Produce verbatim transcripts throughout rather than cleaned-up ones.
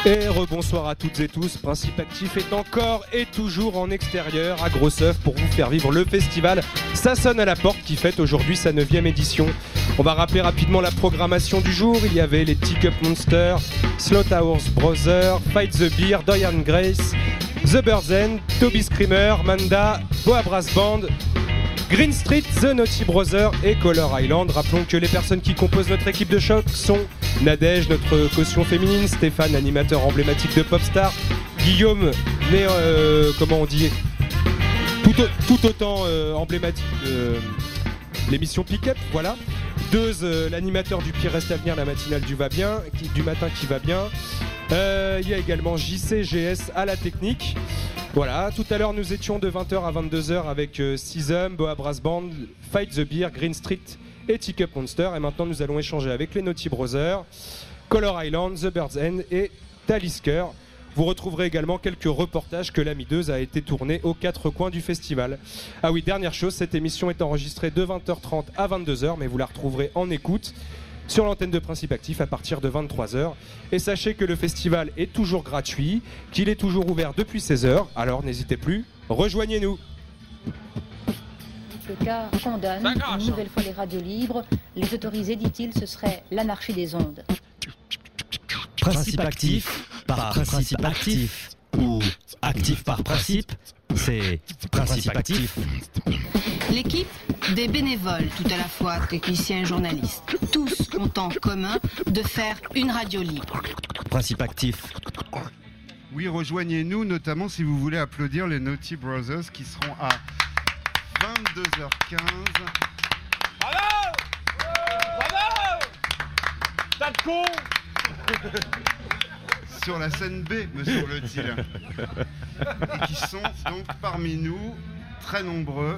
Et rebonsoir à toutes et tous, Principe Actif est encore et toujours en extérieur à Grosseuf pour vous faire vivre le festival Ça sonne à la porte qui fête aujourd'hui sa neuvième édition. On va rappeler rapidement la programmation du jour. Il y avait les Teacup Monsters, Slaughterhouse Brothers, Fight the Beer, Dorian Grace, The Birds End, Toby Screamer, Manda, Boa Brass Band, Green Street, The Naughty Brothers et Color Island. Rappelons que les personnes qui composent notre équipe de choc sont Nadège, notre caution féminine, Stéphane, animateur emblématique de Popstar, Guillaume, né, euh, comment on dit, tout, au, tout autant euh, emblématique de l'émission Pick-up, voilà. Deuze, euh, l'animateur du Pire Reste à Venir, la matinale du va bien, qui, du matin qui va bien. Euh, il y a également J C G S à la technique. Voilà, tout à l'heure nous étions de vingt heures à vingt-deux heures avec euh, Seasum, Boa Brass Band, Fight the Beer, Green Street et Teacup Monster. Et maintenant nous allons échanger avec les Naughty Brothers, Color Island, The Birds End et Talisker. Vous retrouverez également quelques reportages que la Mideuse a été tournée aux quatre coins du festival. Ah oui, dernière chose, cette émission est enregistrée de vingt heures trente à vingt-deux heures, mais vous la retrouverez en écoute sur l'antenne de Principe Actif à partir de vingt-trois heures. Et sachez que le festival est toujours gratuit, qu'il est toujours ouvert depuis seize heures, alors n'hésitez plus, rejoignez-nous. Le cas condamne une nouvelle fois les radios libres. Les autoriser, dit-il, ce serait l'anarchie des ondes. Principe actif par principe actif ou actif par principe, c'est Principe Actif. L'équipe des bénévoles, tout à la fois techniciens et journalistes, tous ont en commun de faire une radio libre. Principe Actif. Oui, rejoignez-nous, notamment si vous voulez applaudir les Naughty Brothers qui seront à vingt-deux heures quinze. Bravo! Bravo! T'as de con! Sur la scène B, me semble-t-il. Et qui sont donc parmi nous, très nombreux.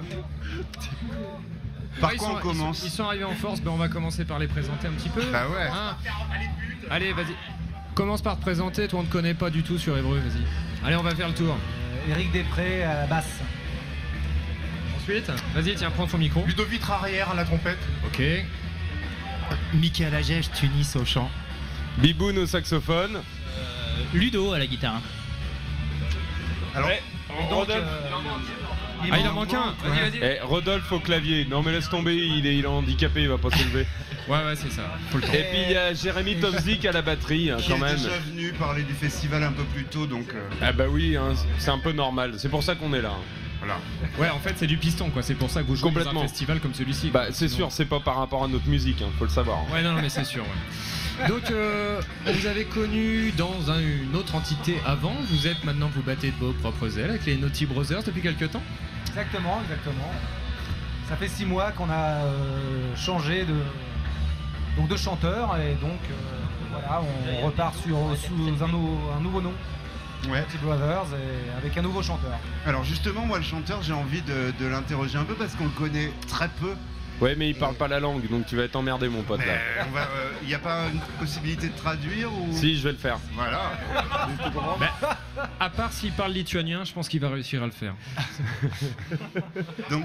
Par ouais, quoi sont, on commence? ils sont, ils sont arrivés en force, ben on va commencer par les présenter un petit peu. Bah ouais. Hein, allez, vas-y. Commence par te présenter, toi on te connaît pas du tout sur Évreux, vas-y. Allez, on va faire le tour. Euh, Éric Després à la basse. Ensuite, vas-y, tiens, prends ton micro. Ludovic Rarière à la trompette. Ok. Mickey Alagège, Tunis au chant. Biboun au saxophone. Euh, Ludo à la guitare. Alors, ouais. Donc, euh... il ah, il en manque un. Vas-y, vas-y. Eh, Rodolphe au clavier. Non mais laisse tomber, il est, il est handicapé, il va pas se lever. Ouais, ouais, c'est ça. Faut le Et puis il y a Jérémy Tomzik à la batterie, hein, qui quand est même. déjà venu parler du festival un peu plus tôt, donc. Euh... Ah bah oui, hein, c'est un peu normal. C'est pour ça qu'on est là. Voilà. Ouais, en fait, c'est du piston, quoi. C'est pour ça que vous jouez dans un festival comme celui-ci. Bah, c'est sûr, c'est pas par rapport à notre musique, hein, faut le savoir. Ouais, non, non mais c'est sûr. Ouais. Donc, euh, on vous avez connu dans un, une autre entité avant. Vous êtes maintenant, vous battez de vos propres ailes avec les Naughty Brothers depuis quelques temps. Exactement, exactement. Ça fait six mois qu'on a euh, changé de, donc de chanteur et donc euh, voilà, on repart sur sous un, un nouveau nom. Ouais. Naughty Brothers et avec un nouveau chanteur. Alors justement, moi le chanteur, j'ai envie de, de l'interroger un peu parce qu'on le connaît très peu. Ouais, mais il parle pas la langue, donc tu vas être emmerdé, mon pote. Il n'y euh, a pas une possibilité de traduire ou... Si, je vais le faire. Voilà. Bah, à part s'il parle lituanien, je pense qu'il va réussir à le faire. Donc,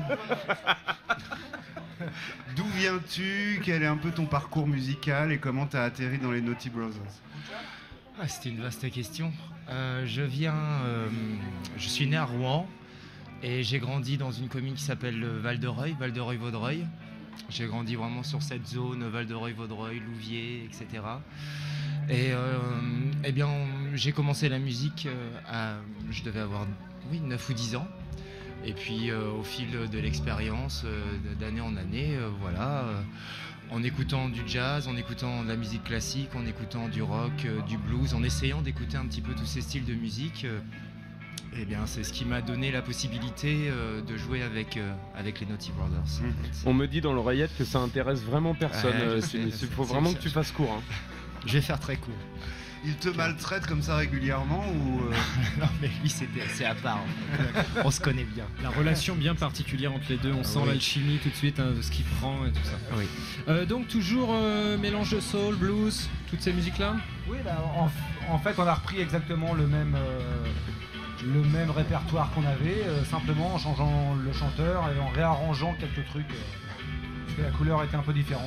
d'où viens-tu? Quel est un peu ton parcours musical et comment tu as atterri dans les Naughty Brothers? Ah, c'était une vaste question. Euh, je viens, euh, je suis né à Rouen et j'ai grandi dans une commune qui s'appelle Val-de-Reuil, Val-de-Reuil-Vaudreuil. J'ai grandi vraiment sur cette zone, Val-de-Reuil-Vaudreuil, Louviers, et cetera. Et euh, eh bien, j'ai commencé la musique à, je devais avoir, oui, neuf ou dix ans. Et puis, euh, au fil de l'expérience, euh, d'année en année, euh, voilà. Euh, en écoutant du jazz, en écoutant de la musique classique, en écoutant du rock, euh, du blues, en essayant d'écouter un petit peu tous ces styles de musique, euh, eh bien, c'est ce qui m'a donné la possibilité euh, de jouer avec, euh, avec les Naughty Brothers. Mmh. On me dit dans l'oreillette que ça intéresse vraiment personne. Ouais, Il faut vraiment que tu fasses court. Hein. Je vais faire très court. Il te maltraite comme ça régulièrement ou euh... Non mais lui c'était, c'est à part, on se connaît bien. La relation bien particulière entre les deux, on sent oui. l'alchimie tout de suite, hein, de ce qu'il prend et tout ça. Oui. Euh, donc toujours euh, mélange de soul, blues, toutes ces musiques-là. Oui, bah, en, en fait on a repris exactement le même, euh, le même répertoire qu'on avait, euh, simplement en changeant le chanteur et en réarrangeant quelques trucs, euh, parce que la couleur était un peu différente.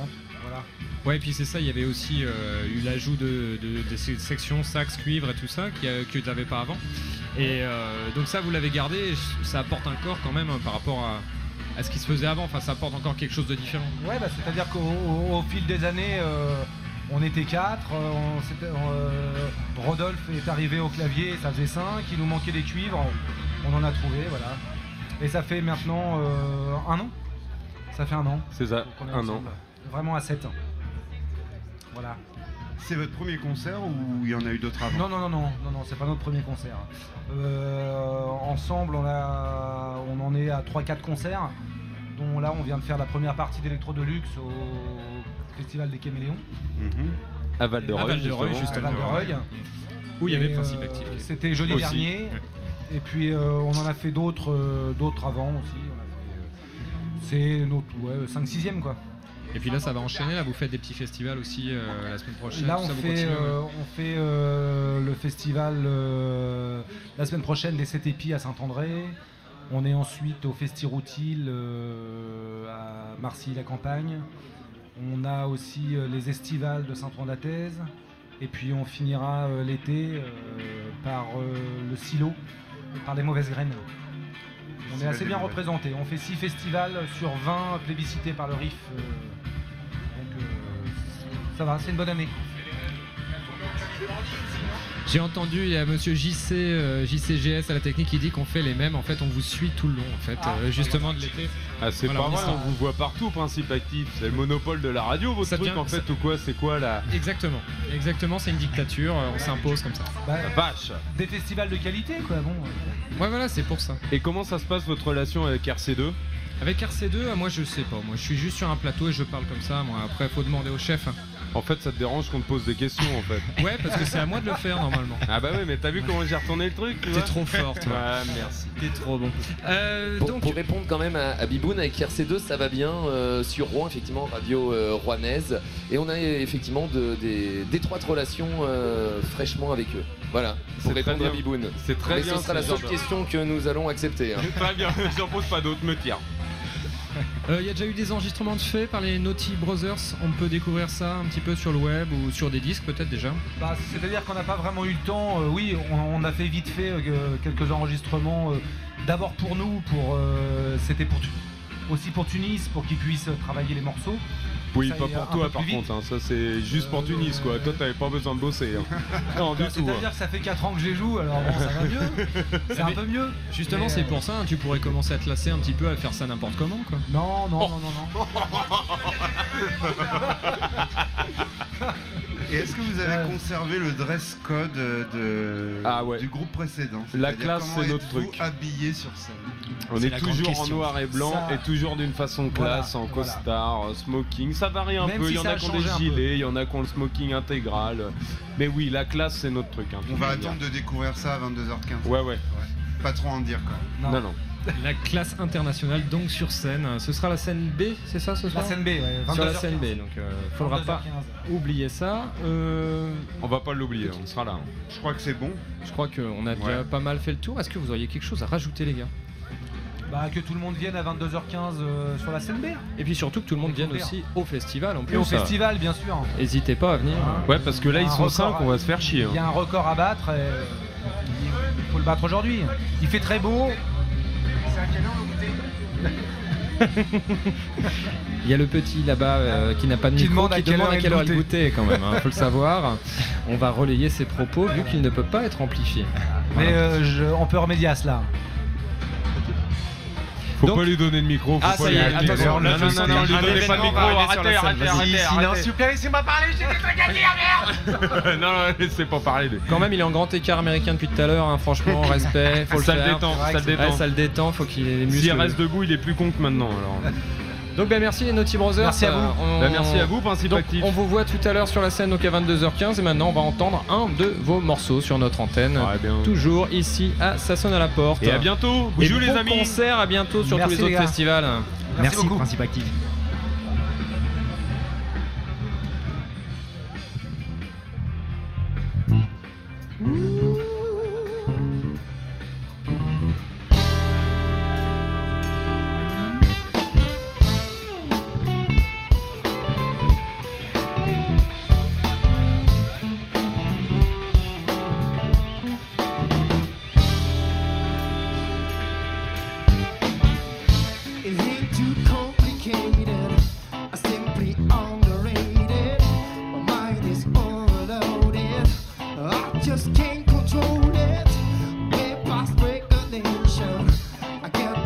voilà. Ouais, et puis c'est ça, il y avait aussi euh, eu l'ajout de, de, de ces sections sax, cuivre et tout ça qui, euh, que tu n'avais pas avant. Et euh, donc ça, vous l'avez gardé, et ça apporte un corps quand même hein, par rapport à, à ce qui se faisait avant. Enfin, ça apporte encore quelque chose de différent. Ouais, bah, c'est-à-dire qu'au au, au fil des années, euh, on était quatre. Euh, on, c'était, euh, Rodolphe est arrivé au clavier, ça faisait cinq. Il nous manquait des cuivres, on en a trouvé, voilà. Et ça fait maintenant euh, un an. Ça fait un an. C'est ça, un an. Vraiment à sept ans. Voilà. C'est votre premier concert ou il y en a eu d'autres avant? Non, non, non, non, non, non, c'est pas notre premier concert. Euh, ensemble, on, a, on en est à trois quatre concerts, dont là, on vient de faire la première partie d'Electro Deluxe au Festival des Caméléons. Mm-hmm. À Val-de-Reuil, justement. justement. À Val-de-Reuil. Où il y avait Et, Principe euh, Actif. C'était jeudi Aussi. dernier. Ouais. Et puis, euh, on en a fait d'autres, euh, d'autres avant aussi. On a fait, euh, c'est notre ouais, cinq sixième quoi. Et puis là, ça va enchaîner. Là, vous faites des petits festivals aussi euh, la semaine prochaine. Là, tout on ça, vous fait, continuez, euh, ouais. on fait euh, le festival euh, la semaine prochaine des Sept Épis à Saint-André. On est ensuite au Festiroutil euh, à Marcilly-la-Campagne. On a aussi euh, les estivales de Saint-Ouen-d'Athèse. Et puis on finira euh, l'été euh, par euh, le Silo, par les Mauvaises Graines. On est assez bien représentés. On fait six festivals sur vingt plébiscités par le R I F. euh, donc euh, ça va, c'est une bonne année. J'ai entendu, il y a monsieur J C, euh, J C G S à la technique qui dit qu'on fait les mêmes. En fait, on vous suit tout le long, en fait, Ah, euh, justement de l'été. Ah, c'est Voilà, pas on vrai, y sera. on vous voit partout, Principe Actif. C'est le monopole de la radio, votre Ça truc devient- en fait, ça- ou quoi? C'est quoi la, Exactement, exactement, c'est une dictature, euh, on s'impose comme ça. Bah, la vache? des festivals de qualité, quoi. Bon. euh, Ouais, voilà, c'est pour ça. Et comment ça se passe votre relation avec R C deux? Avec R C deux, euh, moi je sais pas. Moi je suis juste sur un plateau et je parle comme ça. Moi après, faut demander au chef. En fait, ça te dérange qu'on te pose des questions en fait? Ouais, parce que c'est à moi de le faire normalement. Ah bah ouais, mais t'as vu comment j'ai retourné le truc? tu T'es vois trop fort, toi. Ouais, merci. T'es trop bon. Euh, Pour, donc, pour répondre quand même à, à Biboun, avec R C deux, ça va bien euh, sur Rouen, effectivement, radio euh, rouennaise. Et on a effectivement de- des- d'étroites relations euh, fraîchement avec eux. Voilà, pour C'est très répondre à bien. Biboun. C'est très Mais bien, ce sera la c'est seule genre- question que nous allons accepter. hein. Très bien, j'en pose pas d'autres, me tire. il y a déjà eu des enregistrements de faits par les Naughty Brothers. On peut découvrir ça un petit peu sur le web ou sur des disques peut-être déjà. Bah, c'est-à-dire qu'on n'a pas vraiment eu le temps. euh, oui, on, on a fait vite fait euh, quelques enregistrements. euh, D'abord pour nous, pour euh, c'était pour Tu- aussi pour Tunis, pour qu'ils puissent travailler les morceaux. Oui, Ça pas ira pour un toi peu par plus vite. contre, hein. Ça c'est juste pour Euh, Tunis quoi. Toi t'avais pas besoin de bosser. Hein. Non, du Bah, tout. C'est-à-dire que ça fait quatre ans que je les joue, alors bon, ça va mieux. C'est un peu mieux. Justement, Mais, c'est euh, pour ça. hein, tu pourrais commencer à te lasser un petit peu à faire ça n'importe comment quoi. Non, non, non, non, non. Et est-ce que vous avez Ouais. conservé le dress code de... Ah ouais. du groupe précédent? La C'est-à-dire classe, comment c'est notre êtes-vous truc. habillé sur scène? On C'est est, la grande toujours en question. noir et blanc Ça- et toujours d'une façon Voilà, classe, en voilà. costard, euh, smoking. Ça varie un Même peu. si Il y en ça a a qui ont changé des un peu. gilets, il y en a qui ont le smoking intégral. Mais oui, la classe c'est notre truc. hein, On de va toute manière. attendre de découvrir ça à vingt-deux heures quinze. Ouais, ouais. Pas trop en dire quand même. Non, non. La classe internationale donc sur scène. Ce sera la scène B, c'est ça ce La soir? scène B, ouais, Sur la vingt-deux heures scène quinze. B, donc euh, faudra pas vingt-deux heures quinze. oublier ça. Euh, On va pas l'oublier, on sera là. Je crois que c'est bon. je crois qu'on a déjà Ouais. pas mal fait le tour. Est-ce que vous auriez quelque chose à rajouter les gars? Bah, que tout le monde vienne à vingt-deux heures quinze euh, sur la scène B. Et puis surtout que tout le monde vienne Découvrir. aussi au festival en plus. Et au ça. festival, bien sûr. N'hésitez pas à venir. Ouais, parce que là Il y ils a un sont record cinq, à- on va se faire chier. hein. Il y a un record à battre et il faut le battre aujourd'hui. Il fait très beau. C'est à quelle heure Il y a le petit là-bas euh, qui n'a pas de Qui micro demande à qui quelle demande heure à il quelle heure il goûtait. goûtait quand même, hein, faut le savoir. On va relayer ses propos vu qu'il ne peut pas être amplifié. Mais euh, je- on peut remédier à cela. Faut Donc- pas lui donner de micro. Faut Ah, pas ça y lui est, donner de attention, micro. là, non, je non, sens non, qu'il y a non, lui un donnez pas de événement micro. va arriver Arrêtez, sur la arrêtez, scène. arrêtez, Si- arrêtez. s'il en supplie, laissez-moi parler, j'ai des trucs à dire, merde. Non, non, laissez pas parler. lui. Quand même, il est en grand écart américain depuis tout à l'heure, hein, franchement, respect, faut le Ça le faire. détend, ça le Ouais, détend. ça le détend, faut qu'il ait les muscles. S'il reste debout, il est plus con que maintenant. Alors. Donc bah, merci les Naughty Brothers. Merci à vous. Euh, on- Bah, merci à vous, Principe Donc, Actif. on vous voit tout à l'heure sur la scène donc à vingt-deux heures quinze et maintenant on va entendre un de vos morceaux sur notre antenne. Ouais, bien. Toujours ici à Ça sonne à la porte. Et à bientôt. Et Bisous les bon amis. concert, à bientôt sur Merci, tous les les autres gars. festivals. Merci beaucoup. Principe Actif.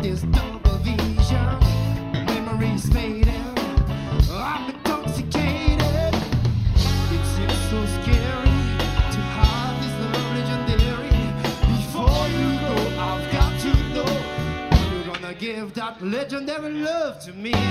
this double vision. Memories fading, I'm intoxicated. It seems so scary to have this love legendary. Before you go, I've got to know, are you gonna give that legendary love to me?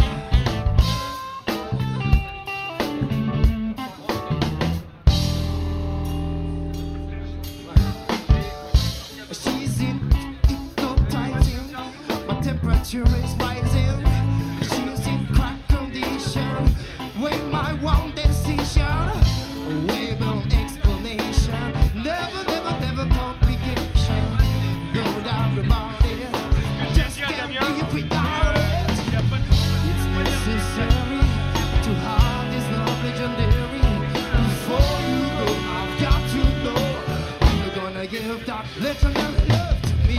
Temperature is rising. She's in crack condition. Wait my one decision. Way no explanation. Never, never, never complication. No doubt about it. Just can't live without it. It's necessary to have this love legendary. Before you go, I've got to know, are you gonna give that legendary love to me?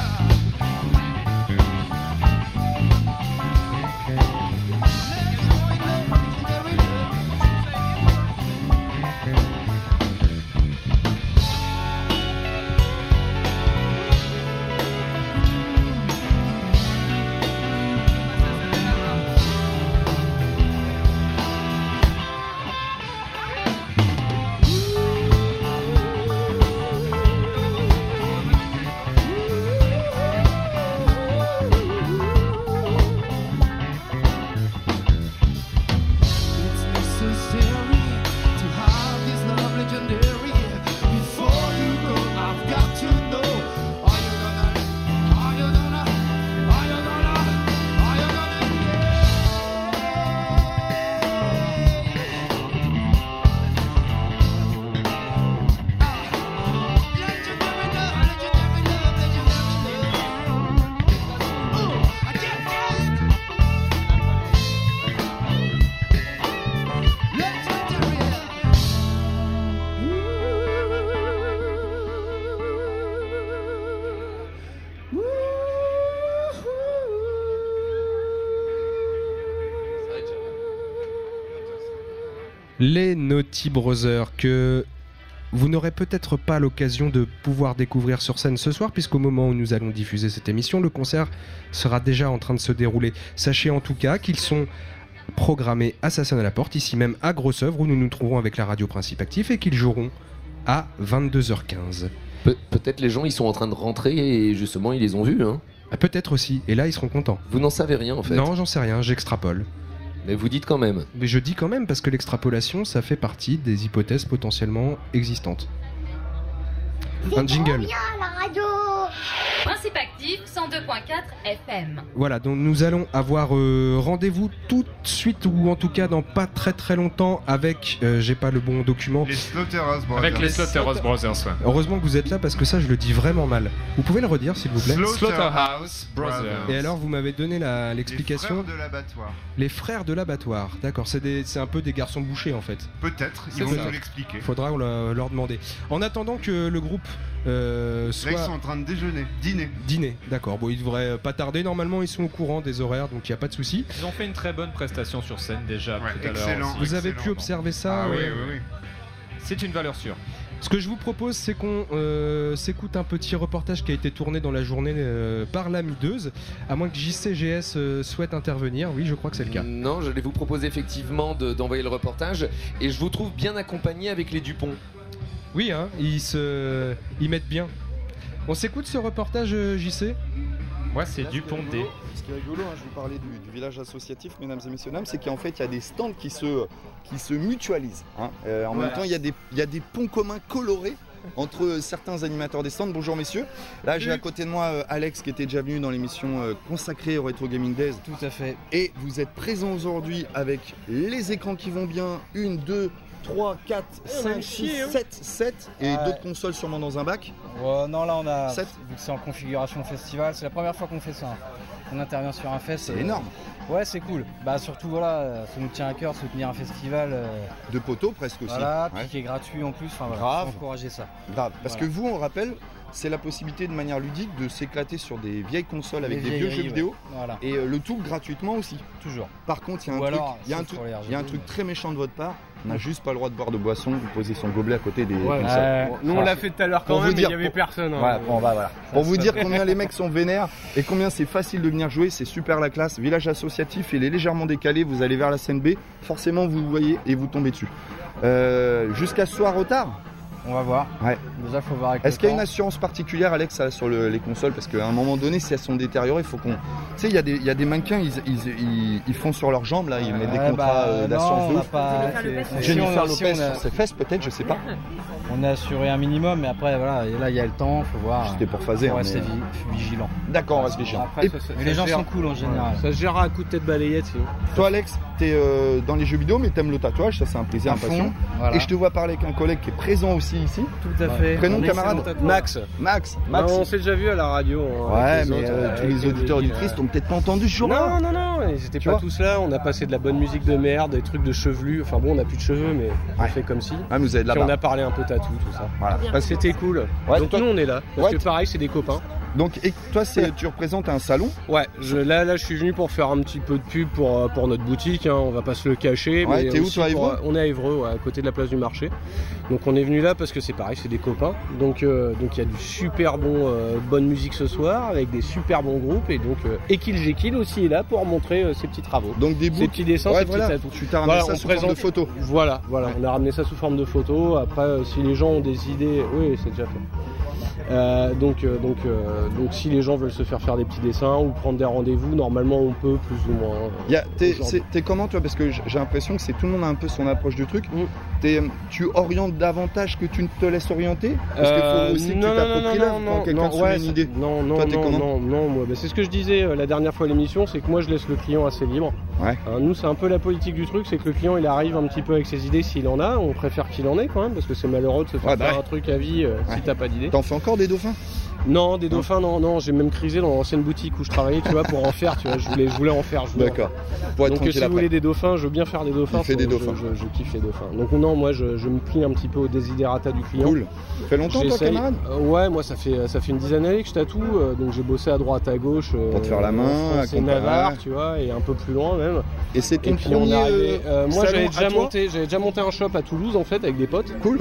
Les Naughty Brothers, que vous n'aurez peut-être pas l'occasion de pouvoir découvrir sur scène ce soir, puisqu'au moment où nous allons diffuser cette émission, le concert sera déjà en train de se dérouler. Sachez en tout cas qu'ils sont programmés à Ça sonne à la porte, ici même à Grosse-Œuvre, où nous nous trouverons avec la radio Principe Actif, et qu'ils joueront à vingt-deux heures quinze. Pe- peut-être les gens ils sont en train de rentrer et justement ils les ont vus. Hein. Ah, peut-être aussi, et là ils seront contents. Vous n'en savez rien en fait. Non, j'en sais rien, j'extrapole. Mais vous dites quand même. Mais je dis quand même parce que l'extrapolation, ça fait partie des hypothèses potentiellement existantes. C'est Un jingle. trop bien la radio. Principe Actif cent deux virgule quatre F M. Voilà, donc nous allons avoir euh, rendez-vous tout de suite, ou en tout cas dans pas très très longtemps, avec, euh, j'ai pas le bon document. Les Slaughterhouse Brothers. Avec les Slaughterhouse Brothers, ouais. Heureusement que vous êtes là parce que ça je le dis vraiment mal. Vous pouvez le redire s'il vous plaît? Slaughterhouse Brothers. Et alors vous m'avez donné la, l'explication. Les frères de l'abattoir. Les frères de l'abattoir, d'accord, c'est, des, c'est un peu des garçons bouchés en fait. Peut-être, C'est ils vont ça. nous l'expliquer. Faudra leur, leur demander. En attendant que le groupe euh, soit... Là ils sont en train de déjeuner, dîner. Dîner, d'accord, bon ils devraient pas tarder, normalement ils sont au courant des horaires donc il n'y a pas de souci. Ils ont fait une très bonne prestation sur scène déjà Ouais, tout à excellent. l'heure. Vous avez pu observer ça? Ah oui, ouais. oui, oui. C'est une valeur sûre. Ce que je vous propose, c'est qu'on euh, s'écoute un petit reportage qui a été tourné dans la journée euh, par la Mideuse, à moins que J C G S euh, souhaite intervenir. Oui, je crois que c'est le cas. Non, j'allais vous proposer effectivement de, d'envoyer le reportage et je vous trouve bien accompagné avec les Dupont. Oui, hein, ils, se... ils mettent bien. On s'écoute ce reportage, euh, J C? Moi, c'est Là, Dupont ce qui est D. rigolo- Ce qui est rigolo, hein, je vous parlais du, du village associatif, mesdames et messieurs, dames, c'est qu'en fait, il y a des stands qui se, qui se mutualisent. Hein. Euh, en Voilà. même temps, il y, a des, il y a des ponts communs colorés entre certains animateurs des stands. Bonjour messieurs. Là, j'ai à côté de moi euh, Alex qui était déjà venu dans l'émission euh, consacrée au Retro Gaming Days. Tout à fait. Et vous êtes présents aujourd'hui avec les écrans qui vont bien. Une, deux, trois, quatre, cinq, six, sept, sept. Et Ouais. d'autres consoles sûrement dans un bac. Ouais, non, là on a, Sept. vu que c'est en configuration festival, c'est la première fois qu'on fait ça. On intervient sur un fest. C'est et- énorme. Ouais, c'est cool. Bah surtout voilà, euh, ça nous tient à cœur soutenir un festival. euh, De poteaux presque aussi. Voilà, puis Ouais. qui est gratuit en plus. Enfin voilà, Grave. faut encourager ça. Grave. Parce Voilà. que vous, on rappelle, c'est la possibilité de manière ludique de s'éclater sur des vieilles consoles avec Les des vieux jeux vieilleries, vidéo. ouais. Voilà. Et euh, le tout gratuitement aussi. Toujours. Par contre, il y a un Ou truc, alors, il y a un c'est truc, sur les il y a un R G B. truc très méchant de votre part. On n'a juste pas le droit de boire de boisson, vous posez son gobelet à côté des Ouais, consoles. ouais. Nous on l'a fait tout à l'heure quand Pour même, vous mais dire, il y avait pour- personne. hein. Ouais, bon, bah, voilà. Pour vous Ça- dire combien les mecs sont vénères et combien c'est facile de venir jouer, c'est super la classe. Village associatif, il est légèrement décalé, vous allez vers la scène B, forcément vous voyez et vous tombez dessus. Euh, Jusqu'à ce soir au tard. On va voir. Ouais. Déjà, faut voir avec Est-ce le qu'il y a une temps. assurance particulière, Alex, là, sur le- les consoles? Parce qu'à un moment donné, si elles sont détériorées, il faut qu'on. Tu sais, il y, a des- il y a des mannequins, ils, ils, ils, ils font sur leurs jambes, là, ils mettent des Ouais, contrats bah, euh, non, d'assurance on de n'a ouf. pas- Jennifer c'est- Lopez. c'est- Jennifer si on- Lopez si on a- sur ses fesses, peut-être, je sais pas. On a assuré un minimum, mais après, voilà, et là, il y a le temps, faut voir. C'était pour phaser, Faut hein, rester mais, vi- vigilant. D'accord, on reste vigilant. Après, Et- ça, ça- mais les gens sont cool en général. Ça se gère à coup de tête balayette sinon. Toi, Alex, t'es euh, dans les jeux vidéo, mais t'aimes le tatouage, ça c'est un plaisir, À un fond, passion. voilà. Et je te vois parler avec un collègue qui est présent aussi ici. Tout à Ouais. fait. Prénom, Un camarade excellent tatoueur. Max. Max, Bah, Max. on s'est déjà vu à la radio. hein, Ouais, avec les mais autres, euh, avec tous les auditeurs Gilles, auditrices euh, t'ont peut-être pas entendu ce jour-là. Non, non, non, ils étaient Tu pas vois tous là. On a passé de la bonne musique de merde, des trucs de chevelus. Enfin bon, on a plus de cheveux, mais on Ouais. fait comme si. Ah, mais vous avez de la Puis on barbe. a parlé un peu tatou, tout ça. Voilà. Bah, c'était cool. Ouais, Donc toi- nous on est là. Parce Ouais, que pareil, c'est des copains. Donc, et toi, c'est, tu représentes un salon. Ouais, je, là, là, je suis venu pour faire un petit peu de pub pour, euh, pour notre boutique. Hein, on va pas se le cacher. Ouais, mais t'es où, aussi toi, à pour- Évreux On est à Évreux, ouais, à côté de la place du marché. Donc on est venu là parce que c'est pareil, c'est des copains. Donc euh, donc il y a du super bon, euh, bonne musique ce soir avec des super bons groupes et donc euh, Ekil Jekyll aussi est là pour montrer euh, ses petits travaux. Donc des Ses bouts. petits dessins, Ouais, ses voilà. petits tatous. Tu t'as ramené Voilà, ça on sous forme de présente- photo. Voilà, voilà, on a ramené ça sous forme de photo. Après, euh, si les gens ont des idées, oui, c'est déjà fait. Euh, donc, euh, donc, euh, donc, si les gens veulent se faire faire des petits dessins ou prendre des rendez-vous, normalement, on peut plus ou moins. euh, Y a- T'es aujourd'hui. c'est- t'es comment toi? Parce que j- j'ai l'impression que c'est tout le monde a un peu son approche du truc. Mm. T'es, tu orientes davantage que tu ne te laisses orienter? Parce qu'il Euh, faut aussi que tu non, non, non, t'appropries non, l'œuvre non, quand quelqu'un non, te soumet ouais, une c'est- idée. Non, non, Toi, t'es non, comment? non, non, moi, bah, c'est ce que je disais euh, la dernière fois à l'émission, c'est que moi je laisse le client assez libre. Ouais. Hein, nous, c'est un peu la politique du truc, c'est que le client il arrive un petit peu avec ses idées s'il en a. On préfère qu'il en ait quand même, parce que c'est malheureux de se faire Ouais, bah faire ouais. un truc à vie euh, Ouais. si t'as pas d'idée. T'en fais encore des dauphins? Non, des dauphins, non, non, j'ai même crisé dans l'ancienne boutique où je travaillais, tu vois, pour en faire, tu vois, je voulais, je voulais en faire. Je voulais en D'accord. faire. Pour être Donc, tranquille si vous après. voulez des dauphins, je veux bien faire des dauphins. Il fait faut- des je- dauphins. Je, je kiffe les dauphins. Donc, non, moi, je, je me plie un petit peu au desiderata du client. Cool. Ça fait longtemps toi, J'essaye- camarade? Euh, Ouais, moi, ça fait, ça fait une dizaine d'années que je tatoue, euh, donc j'ai bossé à droite, à gauche. euh, Pour te faire la main, en France à et comparer. Navarre, tu vois, et un peu plus loin même. Et c'est ton Et puis on est premier arrivé. euh, moi, salon j'avais à déjà toi monté, j'avais déjà monté un shop à Toulouse en fait avec des potes. Cool.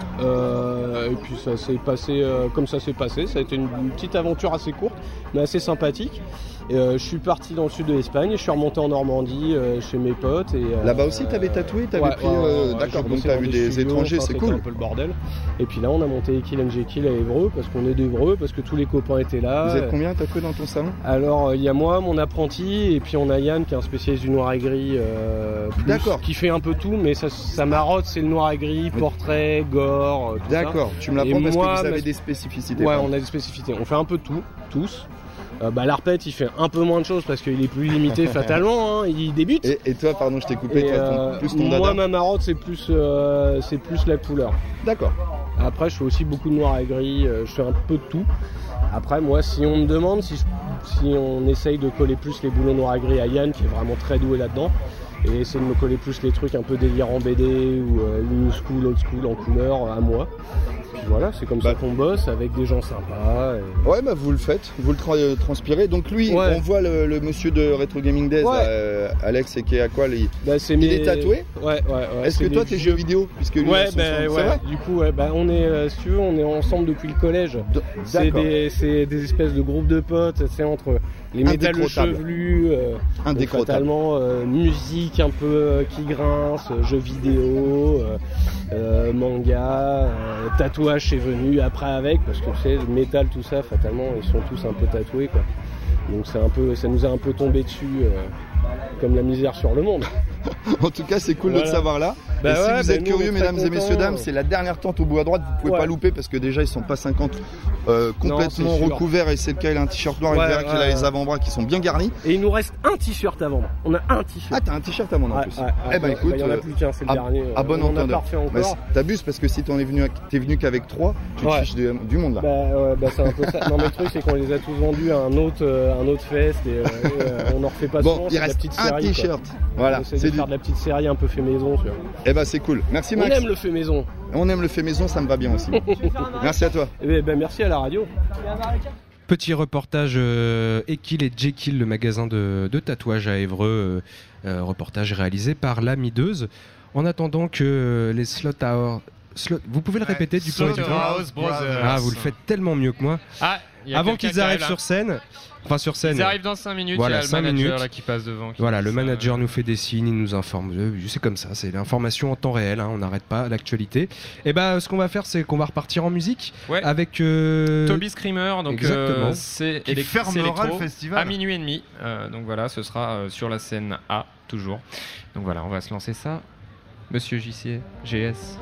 Euh, et puis ça s'est passé euh, comme ça s'est passé. Ça a été une, une petite aventure assez courte, mais assez sympathique. Et, euh, je suis parti dans le sud de l'Espagne. Je suis remonté en Normandie euh, chez mes potes. Et, euh, Là-bas aussi, t'avais tatoué, t'avais ouais, pris. ouais, ouais, euh, ouais, D'accord, j'ai donc bossé t'as dans vu des des studios, étrangers, enfin, c'est c'était cool. un peu le bordel. Et puis là, on a monté Ekil and Jekyll à Évreux parce qu'on est d'Évreux, parce que tous les copains étaient là. Vous êtes combien tatoués dans ton salon? Alors, il y a moi, mon apprenti, et puis on a Yann qui est un spécialiste du noir et gris. euh, plus, D'accord. Qui fait un peu tout, mais ça, ça marotte, c'est le noir et gris, portrait, gore, euh, tout ça. D'accord, tu me l'apprends Et parce moi, que vous avez ma- des spécificités. Ouais, pardon. on a des spécificités. On fait un peu de tout, tous. Euh, bah, l'arpète, il fait un peu moins de choses parce qu'il est plus limité fatalement, hein, il débute. Et, et toi, pardon, je t'ai coupé, Et, toi, ton- euh, plus ton moi, dada. ma marotte, c'est plus, euh, c'est plus la couleur. D'accord. Après, je fais aussi beaucoup de noir et gris, euh, je fais un peu de tout. Après, moi, si on me demande, si, je- si on essaye de coller plus les boulons noir et gris à Yann, qui est vraiment très doué là-dedans, et essayer de me coller plus les trucs un peu délire en B D ou euh, new school, old school en couleur à moi. Puis voilà, c'est comme ça qu'on bosse avec des gens sympas. et- Ouais, bah vous le faites, vous le tra- euh, transpirez. Donc lui, Ouais. on voit le, le monsieur de Retro Gaming Days, Ouais. là, euh, Alex, et qui est à quoi il, Bah, c'est il mes- est tatoué. Ouais, ouais, ouais. Est-ce que c'est toi, les t'es vieux- jeux vidéo puisque lui, Ouais, a son bah, stand, c'est ouais. vrai Du coup, ouais, bah, on est, euh, si tu veux, on est ensemble depuis le collège. C'est d'accord. des, c'est des espèces de groupes de potes, c'est entre les métalleux Indécrottable. chevelus, euh, Indécrottable. fatalement, euh, musique un peu euh, qui grince, euh, jeux vidéo, euh, euh, manga, euh, tatouage c'est venu après avec, parce que tu sais, le métal, tout ça, fatalement, ils sont tous un peu tatoués, quoi. Donc c'est un peu, ça nous a un peu tombé dessus, euh, comme la misère sur le monde. En tout cas, c'est cool de Voilà. le savoir là. Bah et si ouais, vous bah êtes nous, on curieux, est très mesdames et messieurs, contents. dames, c'est la dernière tente au bout à droite. Vous pouvez Ouais. pas louper parce que déjà, ils sont pas cinquante euh, complètement c'est sûr. recouverts. Et c'est le cas, il a un t-shirt noir et Ouais, vert qu'il a ouais, les ouais. avant-bras qui sont bien garnis. Et il nous reste un t-shirt à vendre. On a un t-shirt. Ah, t'as un t-shirt à vendre en Ouais, plus. ouais, ouais. eh ben Bah, écoute, il y en a euh, plus qu'un, c'est le à, dernier. à bon On en a entendeur. pas refait Bah, encore. c'est- T'abuses parce que si t'en es venu, à- t'es venu qu'avec trois, tu te Ouais. fiches de- du monde là. Bah, ouais, bah c'est un peu ça. Non mais le truc c'est qu'on les a tous vendus à un autre, euh, un autre fest et, euh, et, euh, on en refait pas Bon, souvent. il c'est de la reste petite un série, quoi. t-shirt. Voilà, On essaie c'est de du- faire de la petite série un peu fait maison, tu vois. Eh ben c'est cool. Merci Max. On aime le fait maison. On aime le fait maison, ça me va bien aussi. Merci à toi. Eh ben, merci à la radio. Petit reportage euh, Ekil et Jekyll, le magasin de, de tatouage à Évreux. Euh, euh, reportage réalisé par La Mideuse. En attendant que euh, les Slaughterhouse... Slot... Vous pouvez le répéter du coup Slaughterhouse Brothers. Ah, vous le faites tellement mieux que moi. Ah, y a Avant quelqu'un qu'ils qui arrivent arrive, sur là. scène... Enfin sur scène. Ils arrivent dans cinq minutes, Voilà, il y a le cinq manager minutes. là qui passe devant. qui Voilà, dit le ça. manager nous fait des signes, il nous informe. Euh, C'est comme ça, c'est l'information en temps réel, hein, on n'arrête pas l'actualité. Et bah ce qu'on va faire, c'est qu'on va repartir en musique Ouais. avec euh... Toby Screamer, donc Exactement. euh, c'est Qui élec- fermera c'est électro, le festival. à minuit et demi. Euh, donc voilà, ce sera euh, sur la scène A toujours. Donc voilà, on va se lancer ça. Monsieur J C, G S.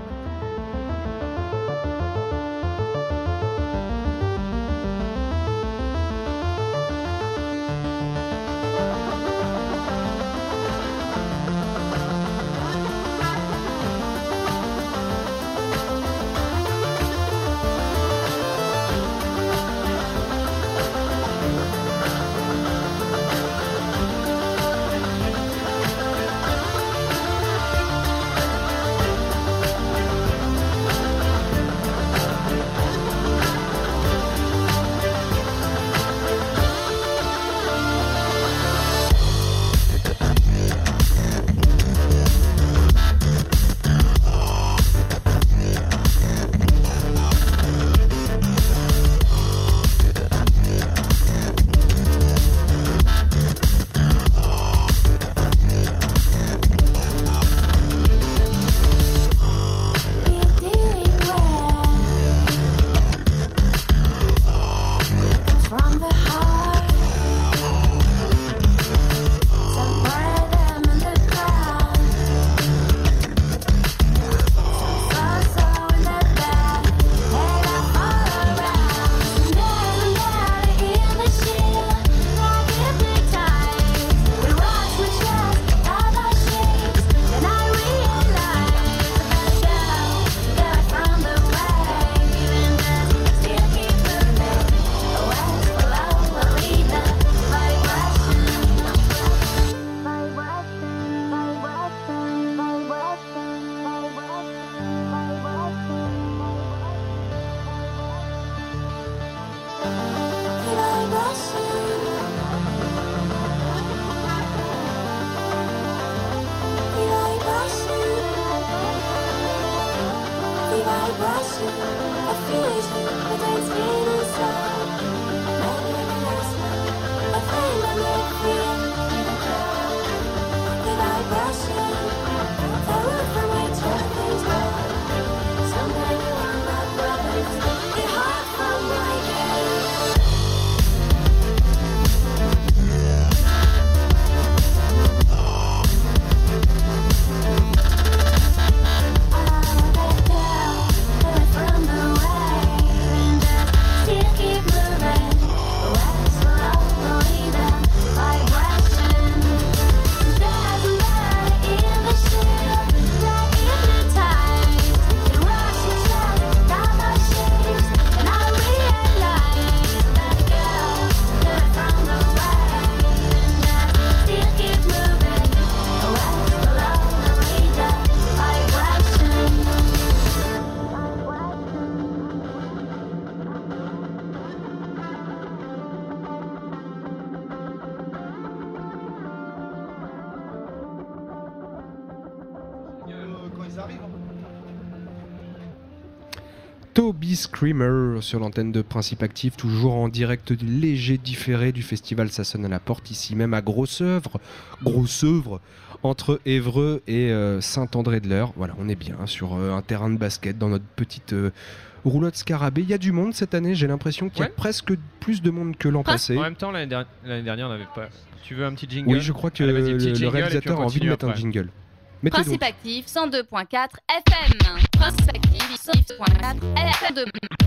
Toby Screamer sur l'antenne de Principe Actif, toujours en direct léger différé du festival Ça sonne à la porte, ici même à Grosse-Œuvre, Grosse-Œuvre, entre Évreux et euh, Saint-André-de-l'Eure. Voilà, on est bien sur euh, un terrain de basket dans notre petite euh, roulotte scarabée. Il y a du monde cette année, j'ai l'impression qu'il y a Ouais. presque plus de monde que l'an passé. En même temps, l'année dernière, l'année dernière, on n'avait pas. Tu veux un petit jingle? Oui, je crois que Allez, vas-y, le, petit le jingle, et puis réalisateur on a envie de continue mettre un après. jingle. Mettez Principe donc. actif cent deux point quatre F M. Principe actif cent deux point quatre F M.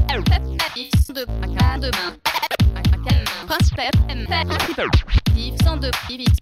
cent deux point quatre Principe actif cent deux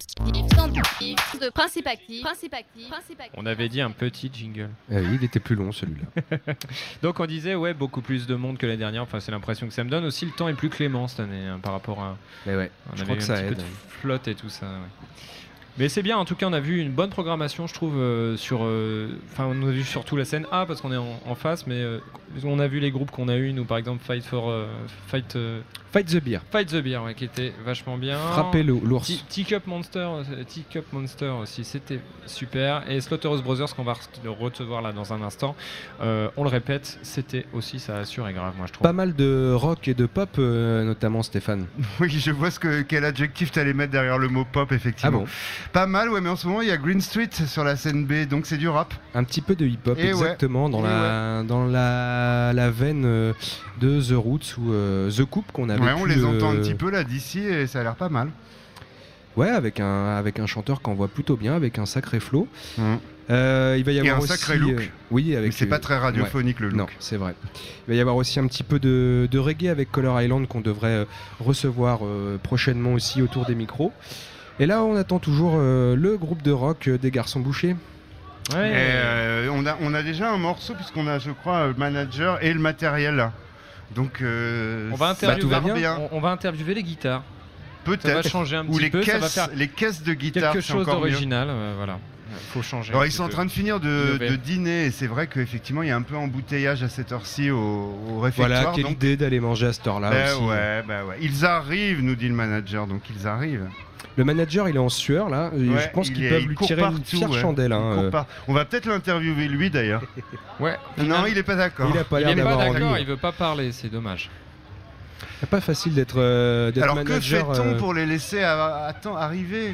de Principe actif. Principe actif. Principe actif. On avait dit un petit jingle. Ah oui, il était plus long celui-là. Donc on disait, ouais, beaucoup plus de monde que l'année dernière. Enfin, c'est l'impression que ça me donne. Aussi, le temps est plus clément cette année hein, par rapport à. Mais ouais, on je avait crois eu que un ça petit peu aide. de flotte et tout ça. Ouais. Mais c'est bien, en tout cas, on a vu une bonne programmation, je trouve, euh, sur. Enfin, euh, on a vu surtout la scène A parce qu'on est en, en face, mais euh, on a vu les groupes qu'on a eu, nous, par exemple, Fight for. Euh, Fight. Euh, Fight the Beer. Fight the Beer, ouais, qui était vachement bien. Frapper l'ours. T- Teacup Monster, euh, Teacup Monster aussi, c'était super. Et Slaughterhouse Brothers, qu'on va re- recevoir là dans un instant, euh, on le répète, c'était aussi, ça assure et grave, moi je trouve. Pas mal de rock et de pop, euh, notamment Stéphane. Oui, je vois ce que, quel adjectif t'allais mettre derrière le mot pop, effectivement. Ah bon. Pas mal, ouais, mais en ce moment, il y a Green Street sur la scène B, donc c'est du rap. Un petit peu de hip-hop, Et exactement, ouais. dans, Et la, dans la, la veine euh, de The Roots ou euh, The Coupe qu'on avait Ouais, pu, on les entend euh, un petit peu là d'ici et ça a l'air pas mal. Ouais, avec un, avec un chanteur qu'on voit plutôt bien, avec un sacré flow. Mmh. Euh, il va y Et avoir un aussi, sacré look. euh, oui, avec. Mais c'est euh, pas très radiophonique, ouais. le look. Non, c'est vrai. Il va y avoir aussi un petit peu de, de reggae avec Color Island qu'on devrait euh, recevoir euh, prochainement aussi autour des micros. Et là, on attend toujours euh, le groupe de rock euh, des Garçons Bouchés. Ouais. Et, euh, on, a, on a déjà un morceau puisqu'on a, je crois, le manager et le matériel là. Donc, euh, On va, ça interviewer, va bien. on, on va interviewer les guitares. Ça va Peut-être. changer un Ou petit les peu, caisses, ça va faire les caisses de guitare. quelque c'est chose encore mieux. d'original. euh, voilà, faut changer. Alors un ils petit sont en peu. train de finir de, Innover. de dîner et c'est vrai qu'effectivement il y a un peu embouteillage à cette heure-ci au, au réfectoire. Voilà, quelle donc... idée d'aller manger à cette heure-là Bah aussi. ouais, bah ouais. Ils arrivent, nous dit le manager, donc ils arrivent. Le manager, il est en sueur là. et Ouais, je pense il qu'ils est- peuvent il lui court tirer une partout, fière ouais. chandelle. hein, Il court euh. par- On va peut-être l'interviewer lui d'ailleurs. Ouais. Non, il est pas d'accord. Il a pas Il l'air est pas d'avoir d'accord, envie. il veut pas parler, c'est dommage. C'est pas facile d'être euh, d'être Alors que manager. fait-on euh, pour les laisser à- attends, arriver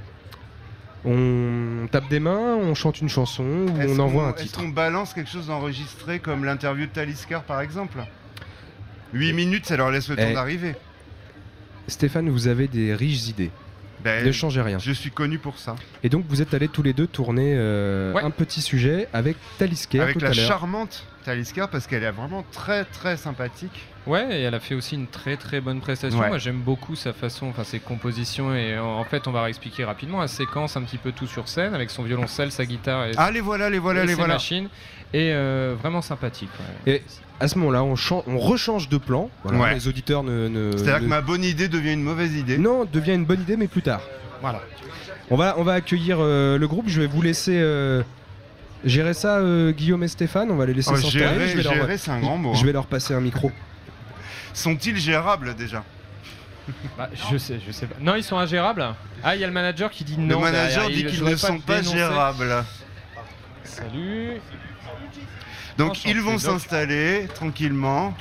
On tape des mains, on chante une chanson ou Est-ce on envoie qu'on- un Est-ce titre. qu'on balance quelque chose d'enregistré comme l'interview de Talisker par exemple huit minutes, ça leur laisse le temps Eh. d'arriver. Stéphane, vous avez des riches idées. Ben, Ne changez rien. Je suis connu pour ça. Et donc vous êtes allés tous les deux tourner euh, Ouais. un petit sujet avec Talisker Avec tout la à l'heure. charmante Talisker parce qu'elle est vraiment très très sympathique. Ouais, et elle a fait aussi une très très bonne prestation. Ouais. Moi j'aime beaucoup sa façon, enfin ses compositions et en en fait on va réexpliquer rapidement. Elle séquence un petit peu tout sur scène avec son violoncelle, sa guitare et, Ah les voilà, les voilà, et les ses voilà. machines. Et euh, vraiment sympathique. ouais. Et à ce moment-là, on, chan- on rechange de plan. Voilà, Ouais. Les auditeurs ne. ne- C'est-à-dire ne- que ma bonne idée devient une mauvaise idée. Non, devient une bonne idée, mais plus tard. Voilà. On va, on va accueillir euh, le groupe. Je vais vous laisser euh, gérer ça, euh, Guillaume et Stéphane. On va les laisser Oh, s'installer. gérer, Je vais leur- gérer, c'est un grand mot, Je hein. vais leur passer un micro. Sont-ils gérables déjà Bah, je sais, je sais pas. Non, ils sont ingérables. Ah, il y a le manager qui dit non. Le manager derrière. dit Il- qu'ils je voudrais ne sont le pas dénoncer. gérables. Salut. Donc Enchanté. ils vont Donc- s'installer tranquillement.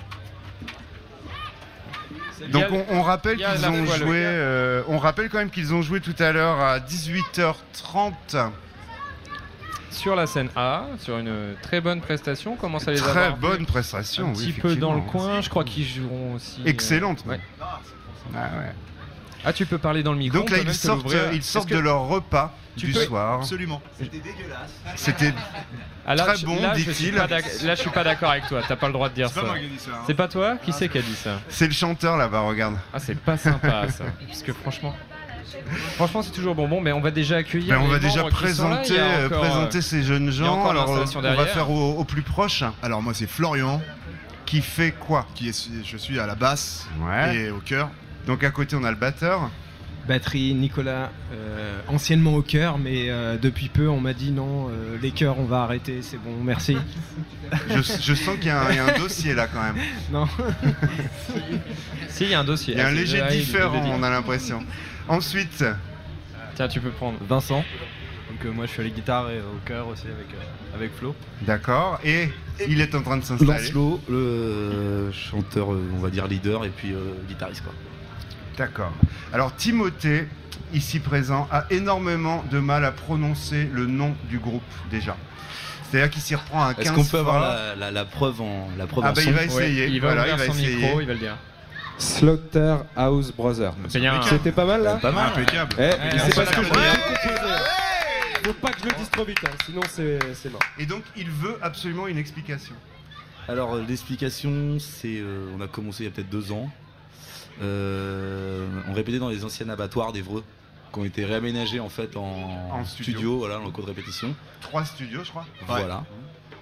Il y Donc a- on, on rappelle il y a qu'ils la ont fois le joué. gars. euh, on rappelle quand même qu'ils ont joué tout à l'heure à dix-huit heures trente. Sur la scène A, sur une très bonne prestation. Comment ça les Très avoir bonne vus prestation, Un oui, petit peu dans le effectivement. coin. Je crois qu'ils joueront aussi. euh, Excellente. ouais. Ah ouais. Ah, tu peux parler dans le micro. Donc on là peut ils même te sortent, l'ouvrir. ils Est-ce sortent que de leur repas tu du peux- soir. Absolument. C'était dégueulasse. C'était Ah, là, très je- bon, là, je suis dit-il. pas d'ac- Là, je suis pas d'accord avec toi. T'as pas le droit de dire C'est ça. pas moi qui ai dit ça, hein. C'est pas toi Qui c'est qui a dit ça C'est le chanteur là-bas, regarde. Ah, c'est pas sympa ça. Parce que franchement. Franchement, c'est toujours bonbon, mais on va déjà accueillir. Ben, on les va déjà membres qui sont là. présenter, Il y a euh, encore, présenter euh, ces jeunes il y a gens. encore Alors, euh, l'installation on va derrière. faire au, au plus proche. Alors moi c'est Florian. Qui fait quoi Qui est, je suis à la basse Ouais. et au cœur. Donc à côté on a le batteur. Batterie, Nicolas, euh, anciennement au chœur, mais euh, depuis peu on m'a dit non, euh, les chœurs on va arrêter, c'est bon, merci. Je, je sens qu'il y, a un- il y a un dossier là quand même. Non. Si, il y a un dossier. Il y a un Ah, c'est- léger ah, il- différent, il- il- on a l'impression. Ensuite, Tiens, tu peux prendre. Vincent. Donc euh, moi je fais les guitares et au chœur aussi avec, euh, avec Flo. d'accord, et il est en train de s'installer. Lancelot, le euh, chanteur, euh, on va dire leader et puis euh, guitariste quoi. D'accord. Alors Timothée, ici présent, a énormément de mal à prononcer le nom du groupe déjà. C'est-à-dire qu'il s'y reprend à quinze Est-ce qu'on peut avoir fois. la, la- la preuve en la preuve Ah en bah son il va essayer. Ouais, il va voilà, ouvrir il va son essayer. micro, il va le dire. Slaughterhouse Brothers. Bien. C'était pas mal là Pas mal. Impeccable. Eh, Ouais, c'est ouais, parce que ouais, je l'ai ouais. composé. Faut pas que je le dise trop vite, hein, sinon c'est c'est mort. Et donc il veut absolument une explication. Alors euh, l'explication, c'est euh, on a commencé il y a peut-être deux ans. Euh, on répétait dans les anciens abattoirs d'Evreux, qui ont été réaménagés en fait en, En studio. studio. voilà, en locaux de répétition. Trois studios, je crois. Voilà.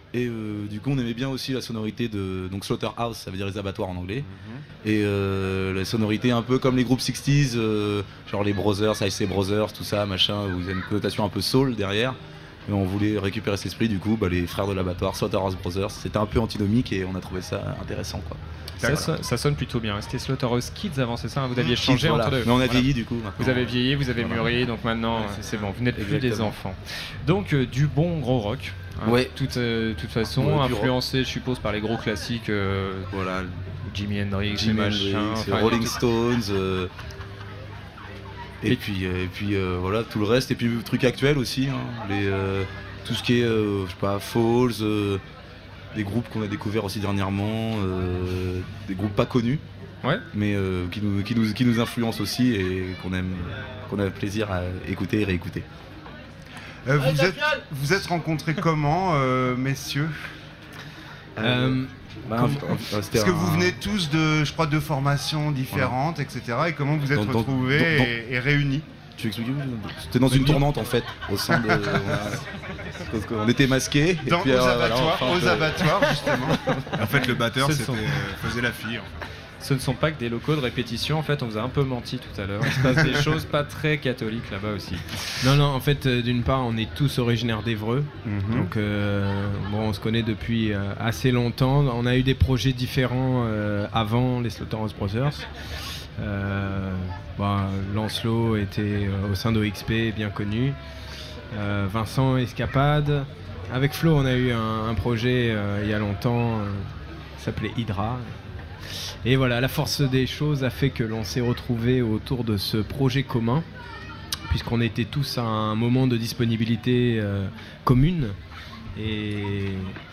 Et euh, du coup, on aimait bien aussi la sonorité de donc Slaughterhouse, ça veut dire les abattoirs en anglais. Mm-hmm. Et euh, la sonorité un peu comme les groupes sixties, euh, genre les Brothers, I C Brothers, tout ça, machin, où il y a une connotation un peu soul derrière. Et on voulait récupérer cet esprit, du coup, bah, les frères de l'abattoir, Slaughterhouse Brothers, c'était un peu antinomique et on a trouvé ça intéressant, quoi. Ça, ça, ça sonne plutôt bien. C'était Slaughterhouse Kids avant, c'est ça, hein, vous aviez Kids, changé voilà. entre deux. Mais on a Voilà. vieilli du coup. Maintenant. Vous avez vieilli, vous avez Voilà. mûri, donc maintenant Ouais. c'est bon, vous n'êtes plus Exactement. des enfants. Donc euh, du bon gros rock. Hein, Ouais. Toute, euh, toute façon, Ouais, du influencé, je suppose, par les gros classiques. Euh, voilà. Jimi Hendrix, Jimi les Hendrix, machins, les enfin, Rolling tout- Stones. euh, Et, puis, euh, et puis euh, voilà, tout le reste. Et puis le truc actuel aussi. Hein, les, euh, tout ce qui est, euh, je sais pas, Falls, euh, des groupes qu'on a découverts aussi dernièrement, euh, des groupes pas connus. Ouais. Mais euh, qui, nous, qui, nous, qui nous influencent aussi et qu'on aime, qu'on a plaisir à écouter et réécouter. Euh, vous, êtes, vous êtes rencontrés comment, euh, messieurs Euh, bah, Comment- euh, c'était Parce que un- vous venez tous de, je crois, de formations différentes, et cetera. Et comment vous êtes Dans- dans- retrouvés dans- dans- et, et réunis Tu veux expliquer? C'était dans une tournante en fait, au sein de. on, a- parce qu'on était masqués. et Dans- puis, aux euh, voilà, abattoirs, enfin, aux euh, abattoirs, justement. En fait, le batteur Ce c'était, sont- euh, faisait la fille. en fait. Ce ne sont pas que des locaux de répétition, en fait on vous a un peu menti tout à l'heure. Il se passe des choses pas très catholiques là-bas aussi. Non, non, en fait, euh, d'une part, on est tous originaires d'Évreux. Mhm. Donc, euh, bon, on se connaît depuis euh, assez longtemps. On a eu des projets différents euh, avant les Slaughterhouse Brothers. Euh, bah, Lancelot était euh, au sein d'O X P, bien connu. Euh, Vincent Escapade. Avec Flo, on a eu un, un projet euh, il y a longtemps euh, qui s'appelait Hydra. Et voilà, la force des choses a fait que l'on s'est retrouvés autour de ce projet commun, puisqu'on était tous à un moment de disponibilité euh, commune. Et,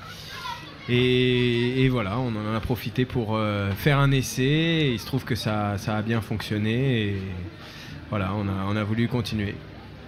et, et voilà, on en a profité pour euh, faire un essai. Et il se trouve que ça, ça a bien fonctionné. Et voilà, on a, on a voulu continuer.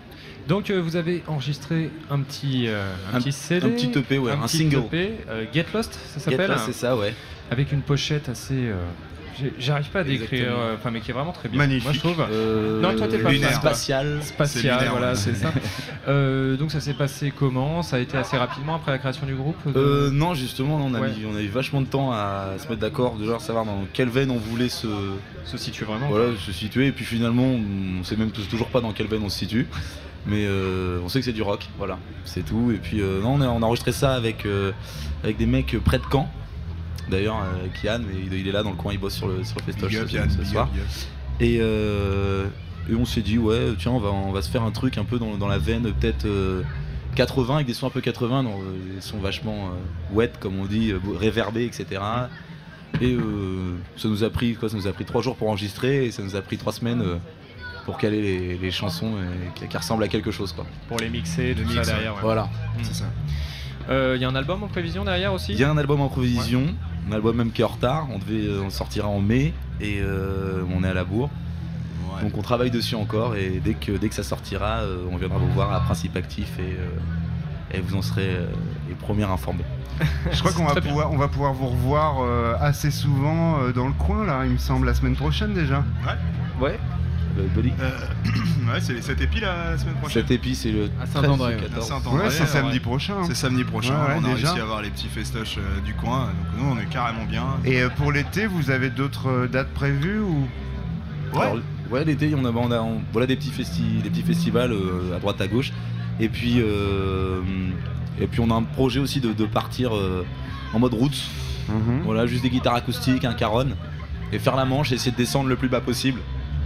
Donc euh, vous avez enregistré un petit, euh, un, Un- petit C D, un petit E P, ouais, un petit single. E P, euh, Get Lost, ça Get s'appelle. Lost, c'est ça, ouais. Avec une pochette assez. euh, j'ai- J'arrive pas à décrire, Exactement. euh, enfin mais qui est vraiment très bien. Magnifique. Moi je trouve. Euh, non, toi t'es pas lunaire. fan, toi. Spatial. Spatial, C'est lunaire, voilà, ouais. c'est ça. Euh, donc ça s'est passé comment? Ça a été assez rapidement après la création du groupe de- Euh, non, justement, on a, Ouais. mis, on a eu vachement de temps à se mettre d'accord, de genre savoir dans quelle veine on voulait se, se situer vraiment. voilà, se situer. Et puis finalement, on sait même tous- toujours pas dans quelle veine on se situe. Mais euh, on sait que c'est du rock, voilà, c'est tout. Et puis euh, non, on a, on a enregistré ça avec, euh, avec des mecs près de Caen. D'ailleurs, euh, Kian, il, il est là dans le coin, il bosse sur le, sur le festoche Big up, ce, Yann, ce big soir. up, big up. Et, euh, et on s'est dit, ouais, tiens, on va, on va se faire un truc un peu dans, dans la veine, peut-être euh, quatre-vingts, avec des sons un peu quatre-vingts, donc, euh, des sons vachement euh, wet, comme on dit, euh, réverbés, et cetera. Et euh, ça nous a pris quoi Ça nous a pris trois jours pour enregistrer, et ça nous a pris trois semaines euh, pour caler les, les chansons et, qui, qui ressemblent à quelque chose, quoi. Pour les mixer, tout Le ça mix, derrière. ouais. Voilà. Mm. C'est ça. Euh, Il y a un album en prévision derrière aussi. Il y a un album en prévision, un album même qui est en retard, on devait euh, en sortira en mai, et euh, on est à la bourre. Ouais. Donc on travaille dessus encore, et dès que, dès que ça sortira, euh, on viendra vous voir à Principe Actif, et, euh, et vous en serez euh, les premiers informés. Je crois qu'on va Très bien. pouvoir, on va pouvoir vous revoir euh, assez souvent euh, dans le coin, là, il me semble, la semaine prochaine déjà. Ouais. Ouais. Euh, Dolly. Euh, ouais, c'est les sept épis la semaine prochaine. Cet épi, c'est le À Saint-André, treize ou ouais. À quatorze. Saint-André, Ouais, c'est ouais, samedi ouais. prochain. hein. C'est samedi prochain. Ouais, ouais, on a déjà. réussi à avoir les petits festoches euh, du coin. Donc nous, on est carrément bien. Et euh, pour l'été, vous avez d'autres euh, dates prévues ou Ouais. Alors, ouais, l'été, on a, on a on- voilà des petits, festi- des petits festivals euh, à droite à gauche. Et puis, euh, et puis on a un projet aussi de, de partir euh, en mode roots. Mhm. Voilà, juste des guitares acoustiques, un caron, et faire la manche et essayer de descendre le plus bas possible.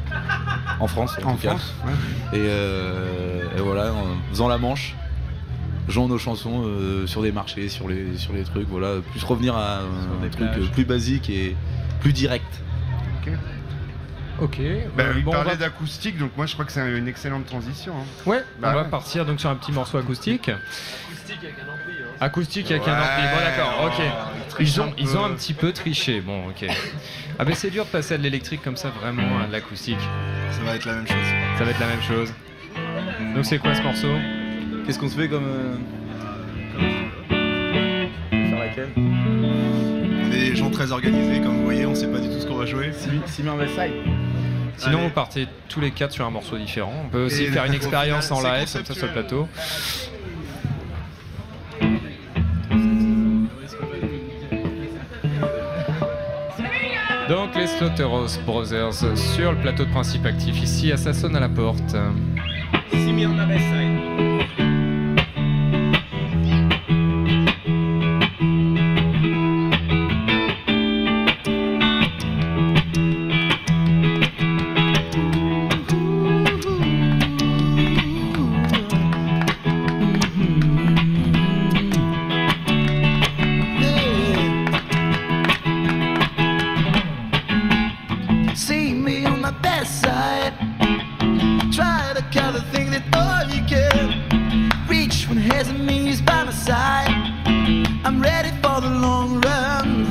En France, en, En tout cas. France, ouais. Et, euh, et voilà, en faisant la manche, jouant nos chansons euh, sur des marchés, sur les, sur les trucs, voilà, plus revenir à euh, des un truc plages. euh, plus basique et plus direct. Ok. Bah, euh, il bon, on parlait va- d'acoustique, donc moi je crois que c'est une excellente transition. hein. Ouais, Bah on va ouais. partir donc sur un petit morceau acoustique. Acoustique avec un Ouais. ampli. Bon d'accord, ok. triche Ils ont, un ils peu. ont un petit peu triché. Bon, ok. Ah ben c'est dur de passer à de l'électrique comme ça vraiment à de l'acoustique. Ça va être la même chose. Ça va être la même chose. Donc c'est quoi ce morceau? Qu'est-ce qu'on se fait comme. euh, Faire laquelle On est des gens très organisés, comme vous voyez, on sait pas du tout ce qu'on va jouer. Simeon Westside. Sinon Allez. vous partez tous les quatre sur un morceau différent. On peut aussi Et faire une au expérience final, en c'est live comme ça sur le conceptuel. plateau. Donc les Slaughterhouse Brothers sur le plateau de Principe Actif ici à Ça sonne à la porte. See me on the best side. See me on my best side. Try to cut the thing that all you can. Reach when has and knees by my side. I'm ready for the long run.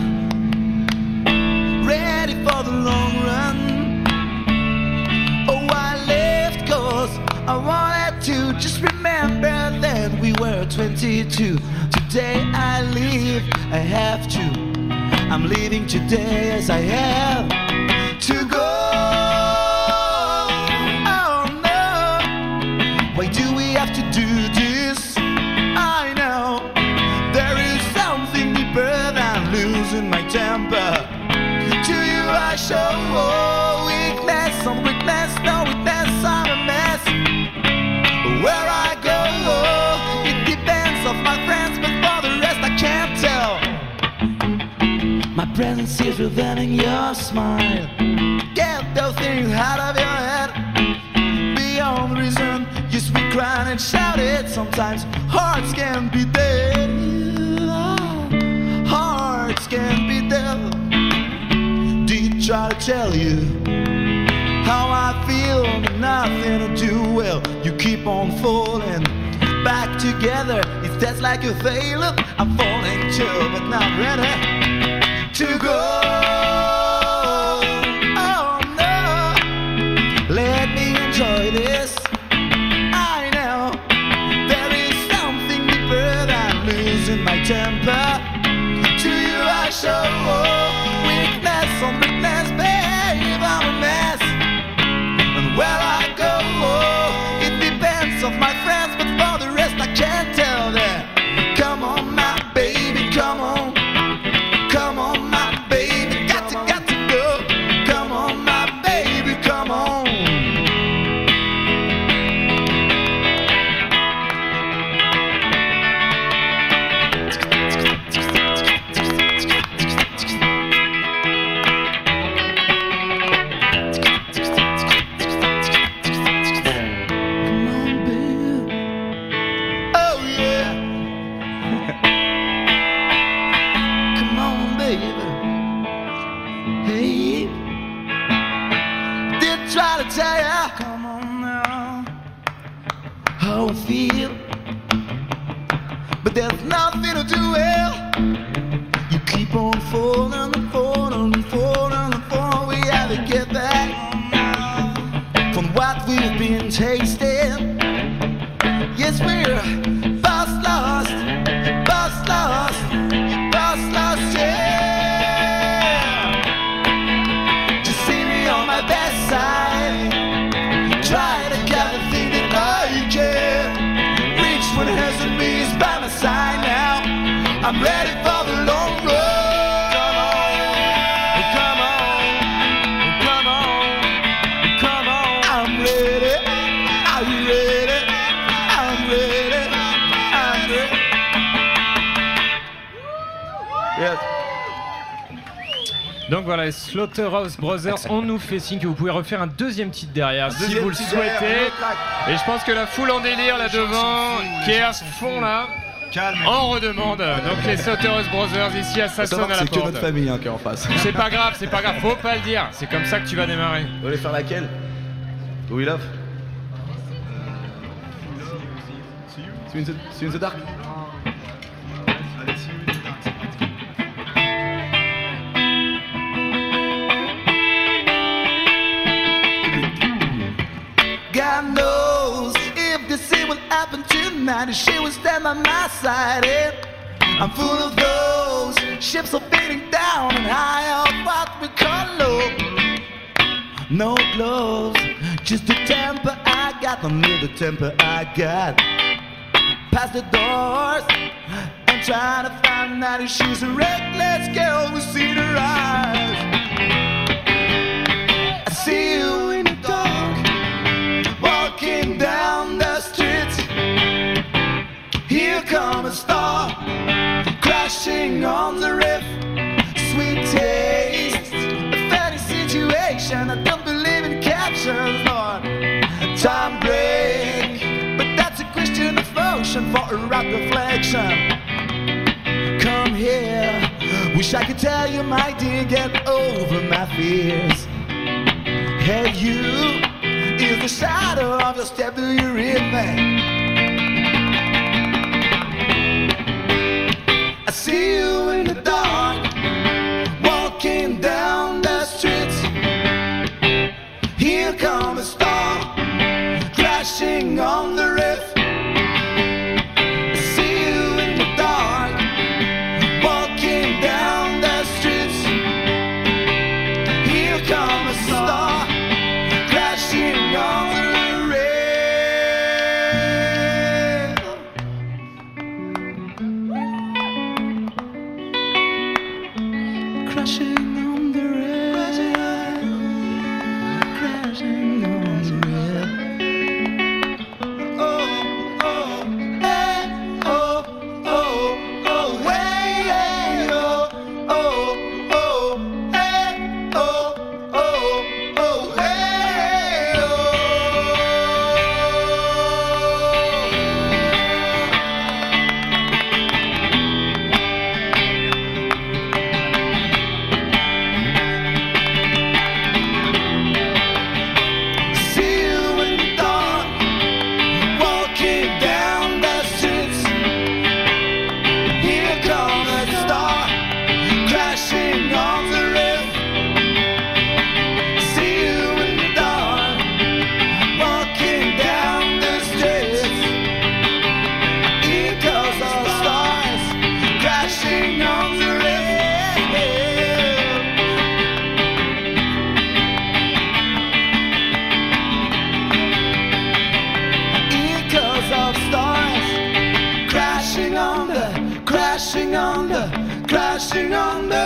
Ready for the long run. Oh, I left cause I wanted to. Just remember that we were twenty-two. Today I leave, I have to. I'm leaving today as I have to go. Oh no, why do we have to do this? I know there is something deeper than losing my temper. To you I show weakness on weakness, no weakness, I'm a mess. Where I go, it depends on my friends, but for the rest I can't tell. My presence is revealing your smile. Get those things out of your head. Beyond reason, you speak, cry and shout it. Sometimes hearts can be dead. Hearts can be dead. Did try to tell you how I feel, but nothing to do. Well, you keep on falling back together. If that's like a failure, I'm falling too, but not ready to go. Oh no, let me enjoy this. I know there is something deeper than losing my temper. To you I show weakness on weakness, babe, I'm a mess. And where I go, it depends on my friends, but for the rest I can't tell them. Come on, my baby, come on. Come on, my baby, got to, got to go. Come on, my baby, come on. Come on, baby. Oh, yeah. Come on, baby. Hey, did try to tell ya, come on now, how I feel, but there's nothing to do. Well, you keep on falling and falling and falling and falling. We have to get back from what we've been tasting. Yes, we're both lost, both lost, both lost, yeah. Just see me on my best side. Try to get the thing that I can. Reach when it has and me is by my side now. I'm ready for the long run. Come on, come on, come on. I'm ready, are you ready? I'm ready, I'm ready. Yes. Donc voilà, les Slaughterhouse Brothers, on nous fait signe que vous pouvez refaire un deuxième titre derrière si Deuxième vous le titre souhaitez. derrière, Et je pense que la foule en délire là devant, qui est à ce fond là, Calme. en redemande. Donc les Slaughterhouse Brothers ici à Ça sonne à la C'est que porte. notre famille hein, qui est en face. C'est pas grave, c'est pas grave, faut pas le dire. C'est comme ça que tu vas démarrer. Vous voulez faire laquelle? We love. See you in the, see you in the dark. God knows if this thing will happen tonight, and she will stand by my side. And I'm full of those ships are beating down and high on what we call low. No gloves, just the temper I got, the little temper I got. Past the doors and I'm trying to find out if she's a reckless girl with seen her eyes. I see you in the dark, walking down the street. Here comes a star, crashing on the reef. Sweet taste, a funny situation. I don't believe in captions, Lord. Time break, but that's a question of motion for a rock reflection. Come here, wish I could tell you, my dear, get over my fears. Hey, you is the shadow of your step. Do you read me? I see you in the dark, walking down the streets. Here comes a star, crashing on the reef. I see you in the dark, walking down the streets. Here comes a star, crashing on the reef. Crashing on the rail, crashing on the rail. Oh, oh, hey, oh, oh, oh, hey, hey, oh, oh, oh, hey, oh, oh, oh, hey, oh. See you in the dark, walking down the streets. Here comes a star, crashing on the reef. See you in the dark, walking down the streets. Here comes a stars, crashing on the reef. Echoes of stars, crashing on the, crashing on the, crashing on the.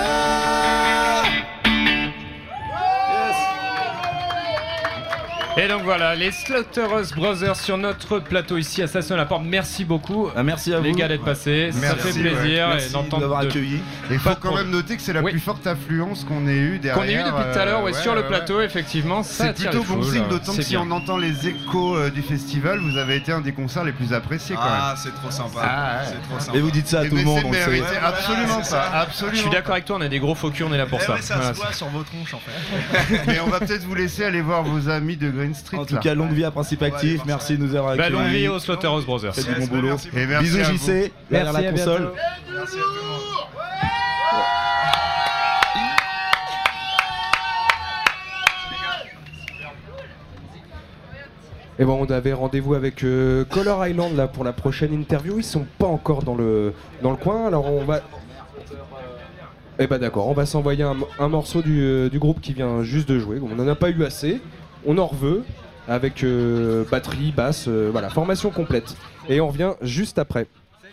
Et donc voilà, les Slaughterous Brothers sur notre plateau ici à Station-la-Porte. Merci beaucoup. Ah, merci à les vous. gars d'être passés. Ça Merci, fait plaisir ouais. et Merci d'entendre de m'avoir de- accueilli. Et il faut quand même noter que c'est la Oui. plus forte affluence qu'on ait eue derrière. Qu'on ait eu depuis tout à l'heure, ouais, euh, sur ouais, le ouais, plateau, ouais. effectivement, ça C'est attire plutôt les bon foules, signe, d'autant c'est que si bien. on entend les échos euh, du festival, vous avez été un des concerts les plus appréciés quand même. Ah, c'est trop sympa. Ah, ouais. C'est trop sympa. Et vous dites ça à Et tout le mais monde, c'est on le sait. mérité, Ouais, absolument voilà, c'est pas, ça. absolument. Je suis d'accord avec toi, on a des gros faux culs, on est là pour Eh ça. ouais, ça Voilà. se voit sur vos tronches en fait. Mais on va peut-être vous laisser aller voir vos amis de Green Street. En tout là. cas, longue vie à Principe Actif. Merci de nous avoir Bah, accueillis. longue vie aux Slaughterous Brothers. Faites du bon boulot. merci Et merci Bisous à J vous. C, derrière Merci, la à console. bientôt. Merci à tout le monde. Et bon, on avait rendez-vous avec euh, Color Island là pour la prochaine interview. Ils sont pas encore dans le dans le coin, alors on va. Eh bah d'accord, on va s'envoyer un, un morceau du, euh, du groupe qui vient juste de jouer. On en a pas eu assez, on en reveut avec euh, batterie, basse, euh, voilà, formation complète. Et on revient juste après.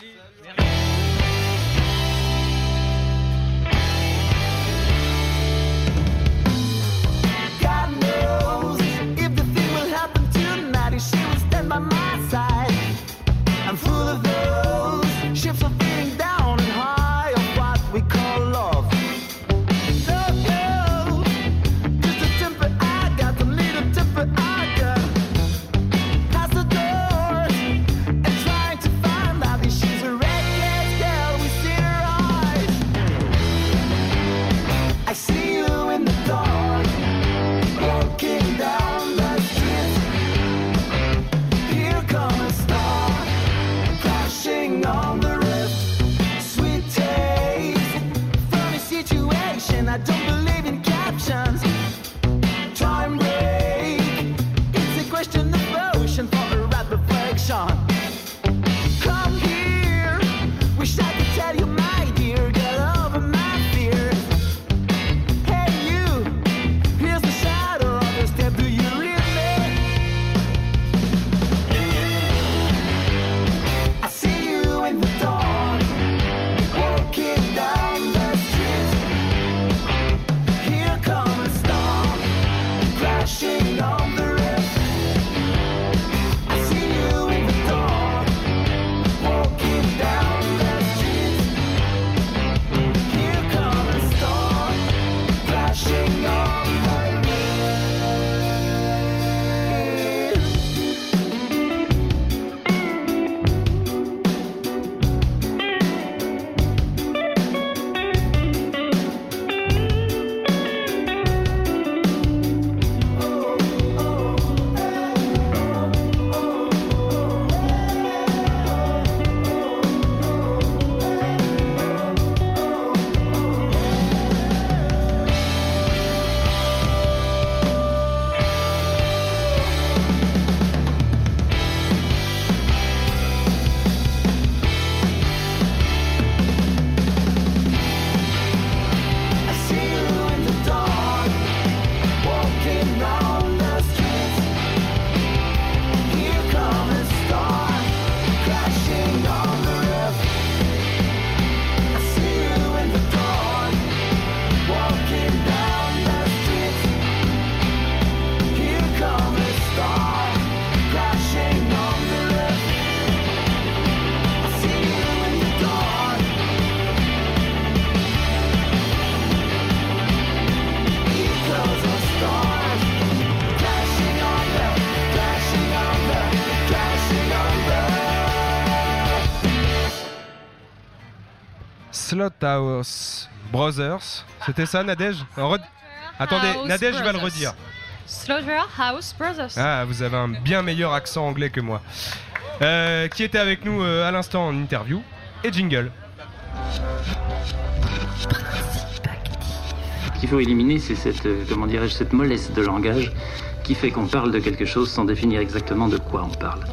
God knows if the thing will happen tonight, if she will stand by my side. I'm full of those ships are feeling down and high of what we call love. Love, love, just the temper I got, the little temper I got. Past the doors and trying to find out if Slaughterhouse Brothers. C'était ça, Nadège? Re... Attendez, House Nadège va le Brothers. redire. Slaughterhouse Brothers. Ah, vous avez un bien meilleur accent anglais que moi. Euh, qui était avec nous euh, à l'instant en interview. Et jingle. Ce qu'il faut éliminer, c'est cette, euh, comment dirais-je, cette mollesse de langage qui fait qu'on parle de quelque chose sans définir exactement de quoi on parle.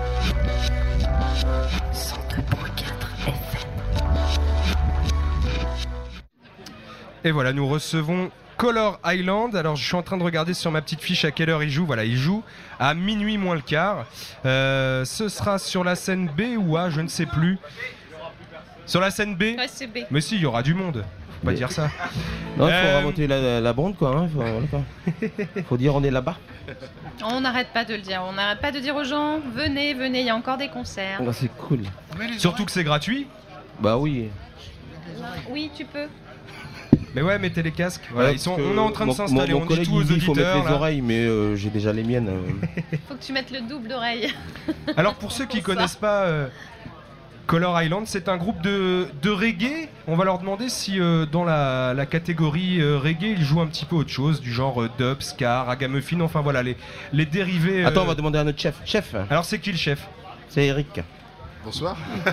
Et voilà, nous recevons Color Island. Alors je suis en train de regarder sur ma petite fiche à quelle heure il joue. Voilà, il joue à minuit moins le quart. Euh, ce sera sur la scène B ou A, je ne sais plus. Sur la scène B. Ouais, c'est B. Mais si, il y aura du monde. Faut pas Mais- dire ça. Non, il faut Euh, remonter la, la bande, quoi. Hein. Faut, voilà, quoi. Faut dire on est là-bas. On n'arrête pas de le dire. On n'arrête pas de dire aux gens venez, venez, il y a encore des concerts. Ah, c'est cool. Surtout que c'est gratuit. Bah oui. Oui, tu peux. Mais ouais, mettez les casques. Voilà, Ouais, ils sont, parce que on est en train de mon- s'installer. Mon, On mon dit collègue tout aux il dit il faut mettre auditeurs. les là. oreilles, mais euh, j'ai déjà les miennes. euh. Faut que tu mettes le double d'oreille. Alors pour ceux qui connaissent pas euh, Color Island, c'est un groupe de, de reggae. On va leur demander si euh, dans la, la catégorie euh, reggae, ils jouent un petit peu autre chose, du genre euh, dub, ska, ragamuffin, enfin voilà, les, les dérivés. euh, Attends, on va demander à notre chef. Chef. Alors c'est qui le chef? C'est Eric. Bonsoir.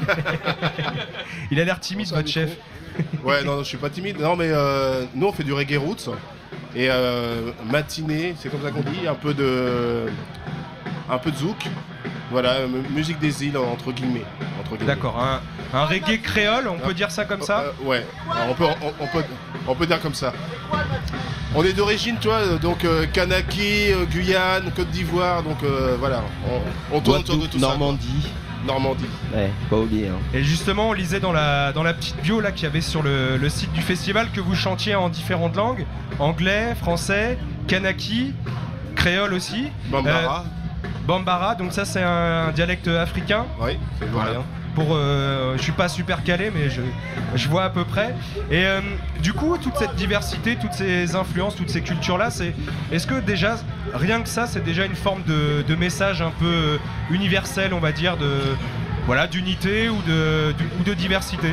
Il a l'air timide, votre chef. Ouais, non, non, je suis pas timide. Non, mais euh, nous, on fait du reggae roots. Et euh, matinée, c'est comme ça qu'on dit, un peu de, un peu de zouk. Voilà, m- musique des îles, entre guillemets. Entre guillemets. D'accord, un, un reggae créole, on peut dire ça comme ça? Euh, Ouais, alors, on, peut, on, on peut, on peut dire comme ça. On est d'origine, tu vois, donc euh, Kanaki, euh, Guyane, Côte d'Ivoire, donc euh, voilà, on, on tourne autour de tout Normandie. ça. Normandie. Ouais, pas oublier. Hein. Et justement, on lisait dans la, dans la petite bio là qu'il y avait sur le, le site du festival que vous chantiez en différentes langues. Anglais, français, kanaki, créole aussi. Bambara. Euh, Bambara, donc ça c'est un, un dialecte africain. Oui, c'est Voilà. voilà. Pour, euh, je suis pas super calé, mais je, je vois à peu près. Et euh, du coup, toute cette diversité, toutes ces influences, toutes ces cultures-là, c'est, est-ce que déjà, rien que ça, c'est déjà une forme de, de message un peu universel, on va dire, de, voilà, d'unité ou de, du- ou de diversité?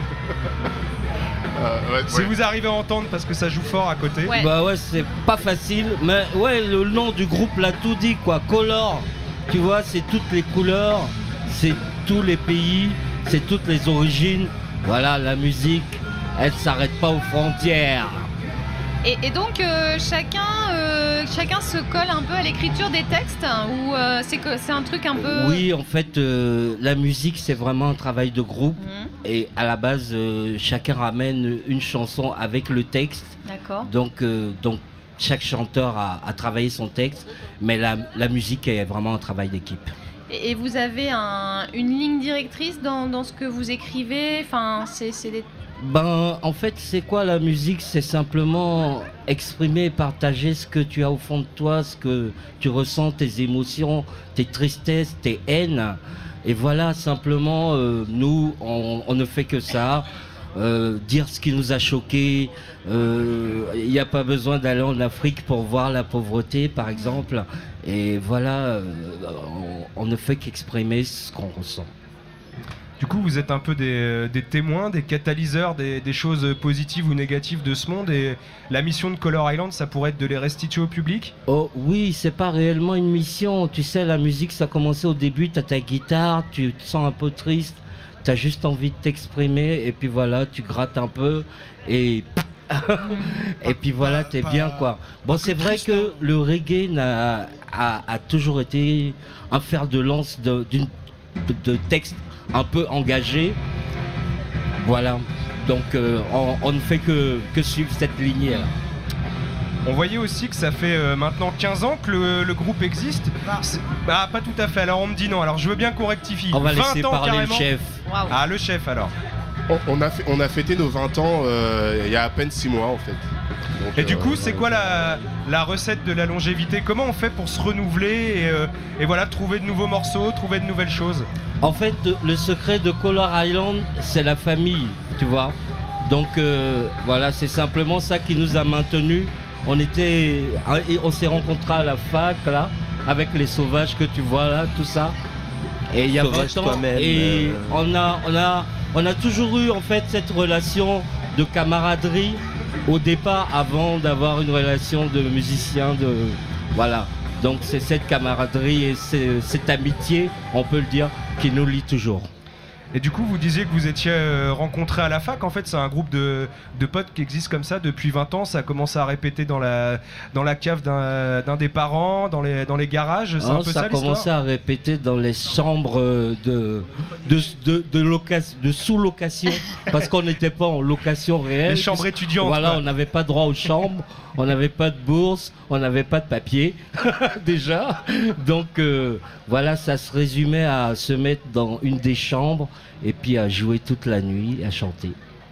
Euh, ouais, Si ouais. vous arrivez à entendre, parce que ça joue fort à côté. Bah ouais, c'est pas facile, mais ouais, le nom du groupe l'a tout dit, quoi. Color, tu vois, c'est toutes les couleurs, c'est tous les pays, c'est toutes les origines. Voilà, la musique, elle s'arrête pas aux frontières. Et, et donc euh, chacun, euh, chacun se colle un peu à l'écriture des textes hein, ou euh, c'est que c'est un truc un peu. Oui, en fait, euh, la musique, c'est vraiment un travail de groupe. Mhm. Et à la base, euh, chacun ramène une chanson avec le texte. D'accord. Donc, euh, donc chaque chanteur a, a travaillé son texte, mais la, la musique est vraiment un travail d'équipe. Et, et vous avez un- une ligne directrice dans, dans ce que vous écrivez. Enfin, c'est c'est des. Ben, en fait, c'est quoi la musique? C'est simplement exprimer, partager ce que tu as au fond de toi, ce que tu ressens, tes émotions, tes tristesses, tes haines. Et voilà, simplement, euh, nous, on, on ne fait que ça. Euh, dire ce qui nous a choqué. Il n'y a pas besoin d'aller en Afrique pour voir la pauvreté, par exemple. Et voilà, euh, on, on ne fait qu'exprimer ce qu'on ressent. Du coup, vous êtes un peu des, des témoins, des catalyseurs des, des choses positives ou négatives de ce monde. Et la mission de Color Island, ça pourrait être de les restituer au public? Oh oui, c'est pas réellement une mission. Tu sais, la musique, ça a commencé au début, t'as ta guitare, tu te sens un peu triste, t'as juste envie de t'exprimer, et puis voilà, tu grattes un peu, et... et puis voilà, t'es bien, quoi. Bon, c'est vrai que le reggae n'a, a, a toujours été un fer de lance de, d'une, de, de textes un peu engagés. Voilà. Donc, euh, on, on ne fait que, que suivre cette lignée-là. On voyait aussi que ça fait euh, maintenant quinze ans que le, le groupe existe. C'est- Bah, pas tout à fait. Alors on me dit non. Alors je veux bien qu'on rectifie. On va vingt laisser ans parler le carrément. chef. Waouh. Ah, le chef alors. On, on a fait- on a fêté nos vingt ans euh, il y a à peine six mois en fait. Donc, Et du euh, coup, c'est quoi la, la recette de la longévité? Comment on fait pour se renouveler et, euh, et voilà, trouver de nouveaux morceaux, trouver de nouvelles choses? En fait, le secret de Color Island, c'est la famille, tu vois. Donc euh, voilà, c'est simplement ça qui nous a maintenus. On était, et on s'est rencontrés à la fac là, avec les sauvages que tu vois là, tout ça. Et il y a Sauvage vingt ans, toi-même, et euh. on a, on a, on a toujours eu en fait cette relation de camaraderie au départ avant d'avoir une relation de musicien, de voilà. Donc c'est cette camaraderie et c'est, cette amitié, on peut le dire, qui nous lie toujours. Et du coup, vous disiez que vous étiez euh, rencontrés à la fac. En fait, c'est un groupe de, de potes qui existe comme ça depuis vingt ans. Ça a commencé à répéter dans la, dans la cave d'un, d'un des parents, dans les, dans les garages. C'est Non, un peu ça ça, a commencé l'histoire. à répéter dans les chambres de, de, de, de, loca- de sous-location, parce qu'on n'était pas en location réelle. Les chambres étudiantes, Voilà, quoi. on n'avait pas droit aux chambres, on n'avait pas de bourse, on n'avait pas de papier, déjà. Donc euh, voilà, ça se résumait à se mettre dans une des chambres et puis à jouer toute la nuit, à chanter.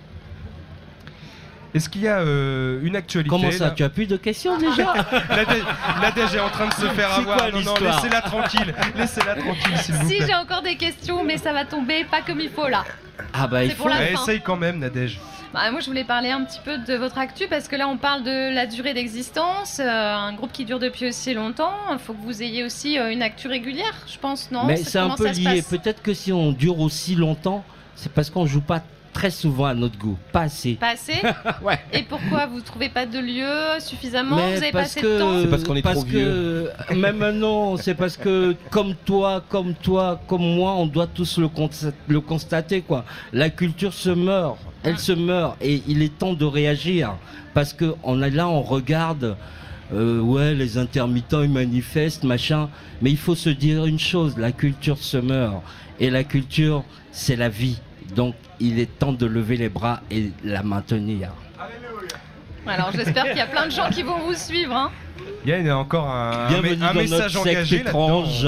Est-ce qu'il y a euh, une actualité Comment ça, là tu as plus de questions déjà? Nadège est en train de se faire C'est avoir. quoi non, non, l'histoire laissez-la tranquille. Laissez-la tranquille, s'il vous Si plaît. j'ai encore des questions, mais ça va tomber pas comme il faut là. Ah bah il C'est faut. pour la Eh, fin. essaye quand même, Nadège. Bah, moi, je voulais parler un petit peu de votre actu parce que là, on parle de la durée d'existence, euh, un groupe qui dure depuis aussi longtemps. Il faut que vous ayez aussi euh, une actu régulière, je pense, non? Mais C'est- c'est un comment peu ça se lié. passe Peut-être que si on dure aussi longtemps, c'est parce qu'on joue pas très souvent à notre goût. Pas assez. Pas assez. Ouais. Et pourquoi vous trouvez pas de lieu suffisamment? Mais Vous avez pas parce assez que, de temps? C'est parce qu'on est trop vieux. Même non, c'est parce que comme toi, comme toi, comme moi, on doit tous le, consta- le constater quoi. La culture se meurt, elle se meurt et il est temps de réagir parce que on est là, on regarde. Euh, ouais, les intermittents ils manifestent, machin. Mais il faut se dire une chose, la culture se meurt et la culture c'est la vie. Donc il est temps de lever les bras et la maintenir. Alors, j'espère qu'il y a plein de gens qui vont vous suivre. Hein. Il y a encore un, un, Bienvenue un dans message notre secte engagé là-dedans. étrange.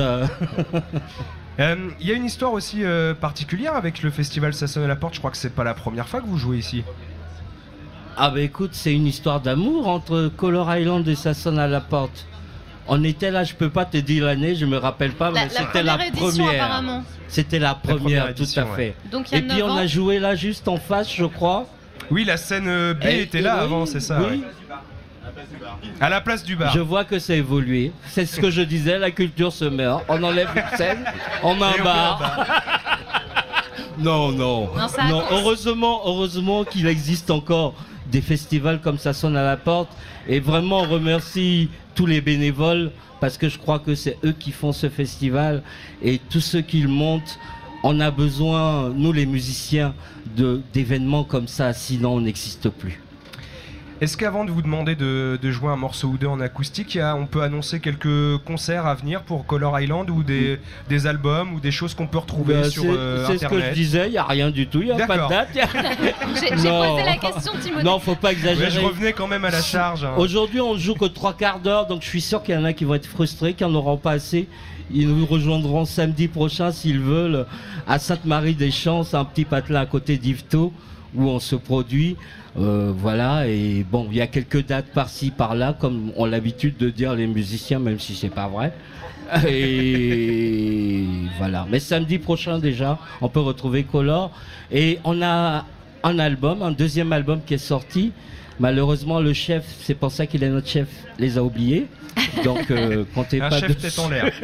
Euh, Il y a une histoire aussi euh, particulière avec le festival Ça sonne à la porte. Je crois que c'est pas la première fois que vous jouez ici. Ah bah écoute, c'est une histoire d'amour entre Color Island et Ça sonne à la porte. On était là, je peux pas te dire l'année, je me rappelle pas, La- mais la c'était la première édition, première. apparemment. C'était la première, première tout édition, à fait. ouais. Donc, il y a et puis neuf on ans. a joué là juste en face, je crois. Oui, la scène euh, B Et- était là oui, avant, c'est ça. oui. ouais. À la place du bar. Je vois que ça a évolué. C'est ce que je disais, la culture se meurt. On enlève une scène, on met Et un on met bar. un bar. Non, non. Non, ça Non, avance. heureusement, heureusement qu'il existe encore des festivals comme Ça sonne à la porte. Et vraiment, on remercie tous les bénévoles parce que je crois que c'est eux qui font ce festival. Et tous ceux qui le montent, on a besoin, nous les musiciens, de, d'événements comme ça, sinon on n'existe plus. Est-ce qu'avant de vous demander de, de jouer un morceau ou deux en acoustique, il y a- on peut annoncer quelques concerts à venir pour Color Island ou des, des albums ou des choses qu'on peut retrouver Bah, sur c'est, euh, c'est ce Internet? que je disais, il n'y a rien du tout, il n'y a pas de D'accord. date. y a- J'ai j'ai Non. posé la question, Timothée. Non, faut pas exagérer. Ouais, je revenais quand même à la charge. hein. Aujourd'hui, on joue que trois quarts d'heure, donc je suis sûr qu'il y en a qui vont être frustrés, qui n'en auront pas assez. Ils nous rejoindront samedi prochain s'ils veulent à Sainte-Marie-des-Champs, c'est un petit patelin à côté d'Yvetot où on se produit. Euh, voilà, et bon, il y a quelques dates par-ci, par-là, comme ont l'habitude de dire les musiciens, même si c'est pas vrai. Et voilà. Mais samedi prochain déjà, on peut retrouver Color. Et on a un album, un deuxième album qui est sorti. Malheureusement, le chef, c'est pour ça qu'il est notre chef, les a oubliés. Donc, euh, comptez Un pas chef de- tête en l'air.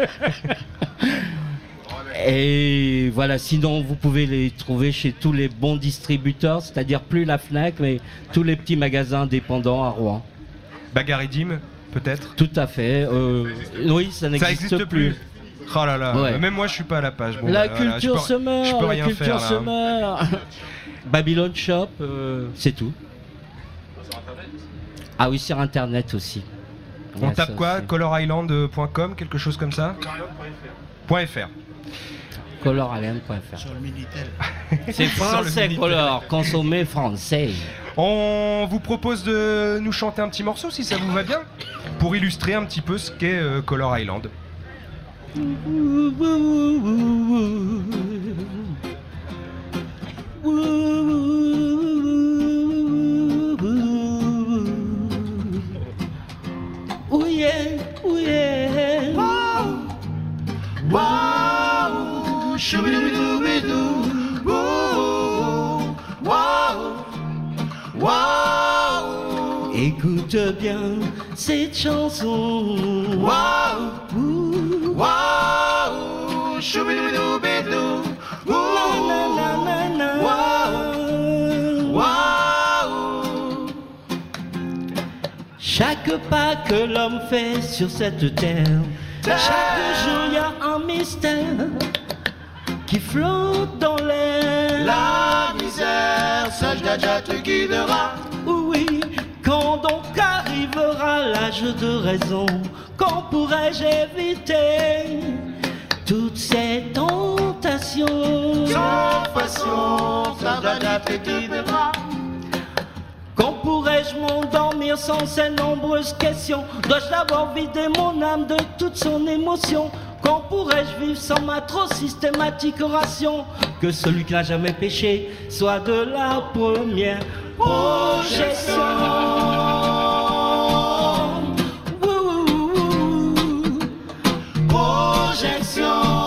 Et voilà, sinon vous pouvez les trouver chez tous les bons distributeurs, c'est-à-dire plus la Fnac, mais tous les petits magasins indépendants à Rouen. Bagaridim, peut-être? Tout à fait. euh, oui, ça n'existe Ça existe plus. plus. Oh là là, Ouais. même moi je suis pas à la page. Bon, la bah, voilà, culture je peux- se meurt, je peux la rien culture faire, se là. meurt. Babylon Shop, euh, c'est tout. Ah oui, sur internet aussi. On Ouais, tape ça, quoi? c'est- color island point com, quelque chose comme ça? .fr. color island point f r. Sur le Minitel. C'est Sur le français, Minitel. Color, consommé français. On vous propose de nous chanter un petit morceau si ça vous va bien, pour illustrer un petit peu ce qu'est euh, Color Island. Oh yeah, oh yeah. Wow, wow, shoo-doo-doo-doo, wow, wow, wow. Écoute bien cette chanson. Wow, wow, shoo-doo-doo-doo, wow, wow. Chaque pas que l'homme fait sur cette terre, chaque jour il y a un mystère qui flotte dans l'air. La misère, sage Dja te guidera. Oui, quand donc arrivera l'âge de raison, quand pourrais-je éviter toutes ces tentations? Sans façon, sage Dja te guidera. Quand pourrais-je m'endormir sans ces nombreuses questions? Dois-je d'abord vider mon âme de toute son émotion? Quand pourrais-je vivre sans ma trop systématique ration? Que celui qui n'a jamais péché soit de la première projection. Ouh, projection.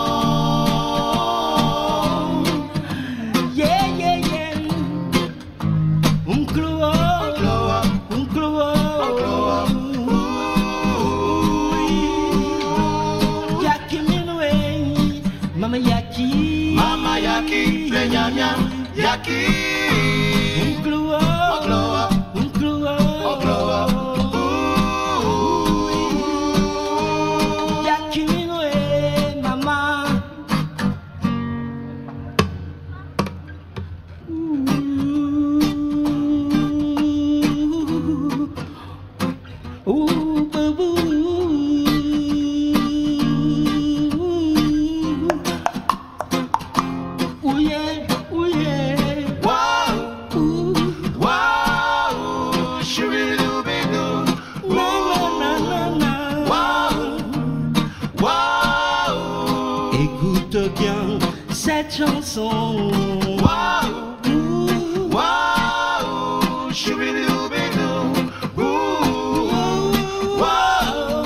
Yeah, yeah, yeah. Un glow up, un glow up. Yaki minwe, mama yaki, mama yaki, le nyam nyam, yaki. Un glow up, un glow up, un glow up. Yaki minwe, mama. Ooh, boo boo. Ooh yeah, ooh yeah. Wow, Ooh, wow, shoo-be-doo-be-doo. na na na na na. Wow, wow, Écoute bien cette chanson. wow, Ooh, wow, shoo-be-doo-be-doo. Ooh, wow,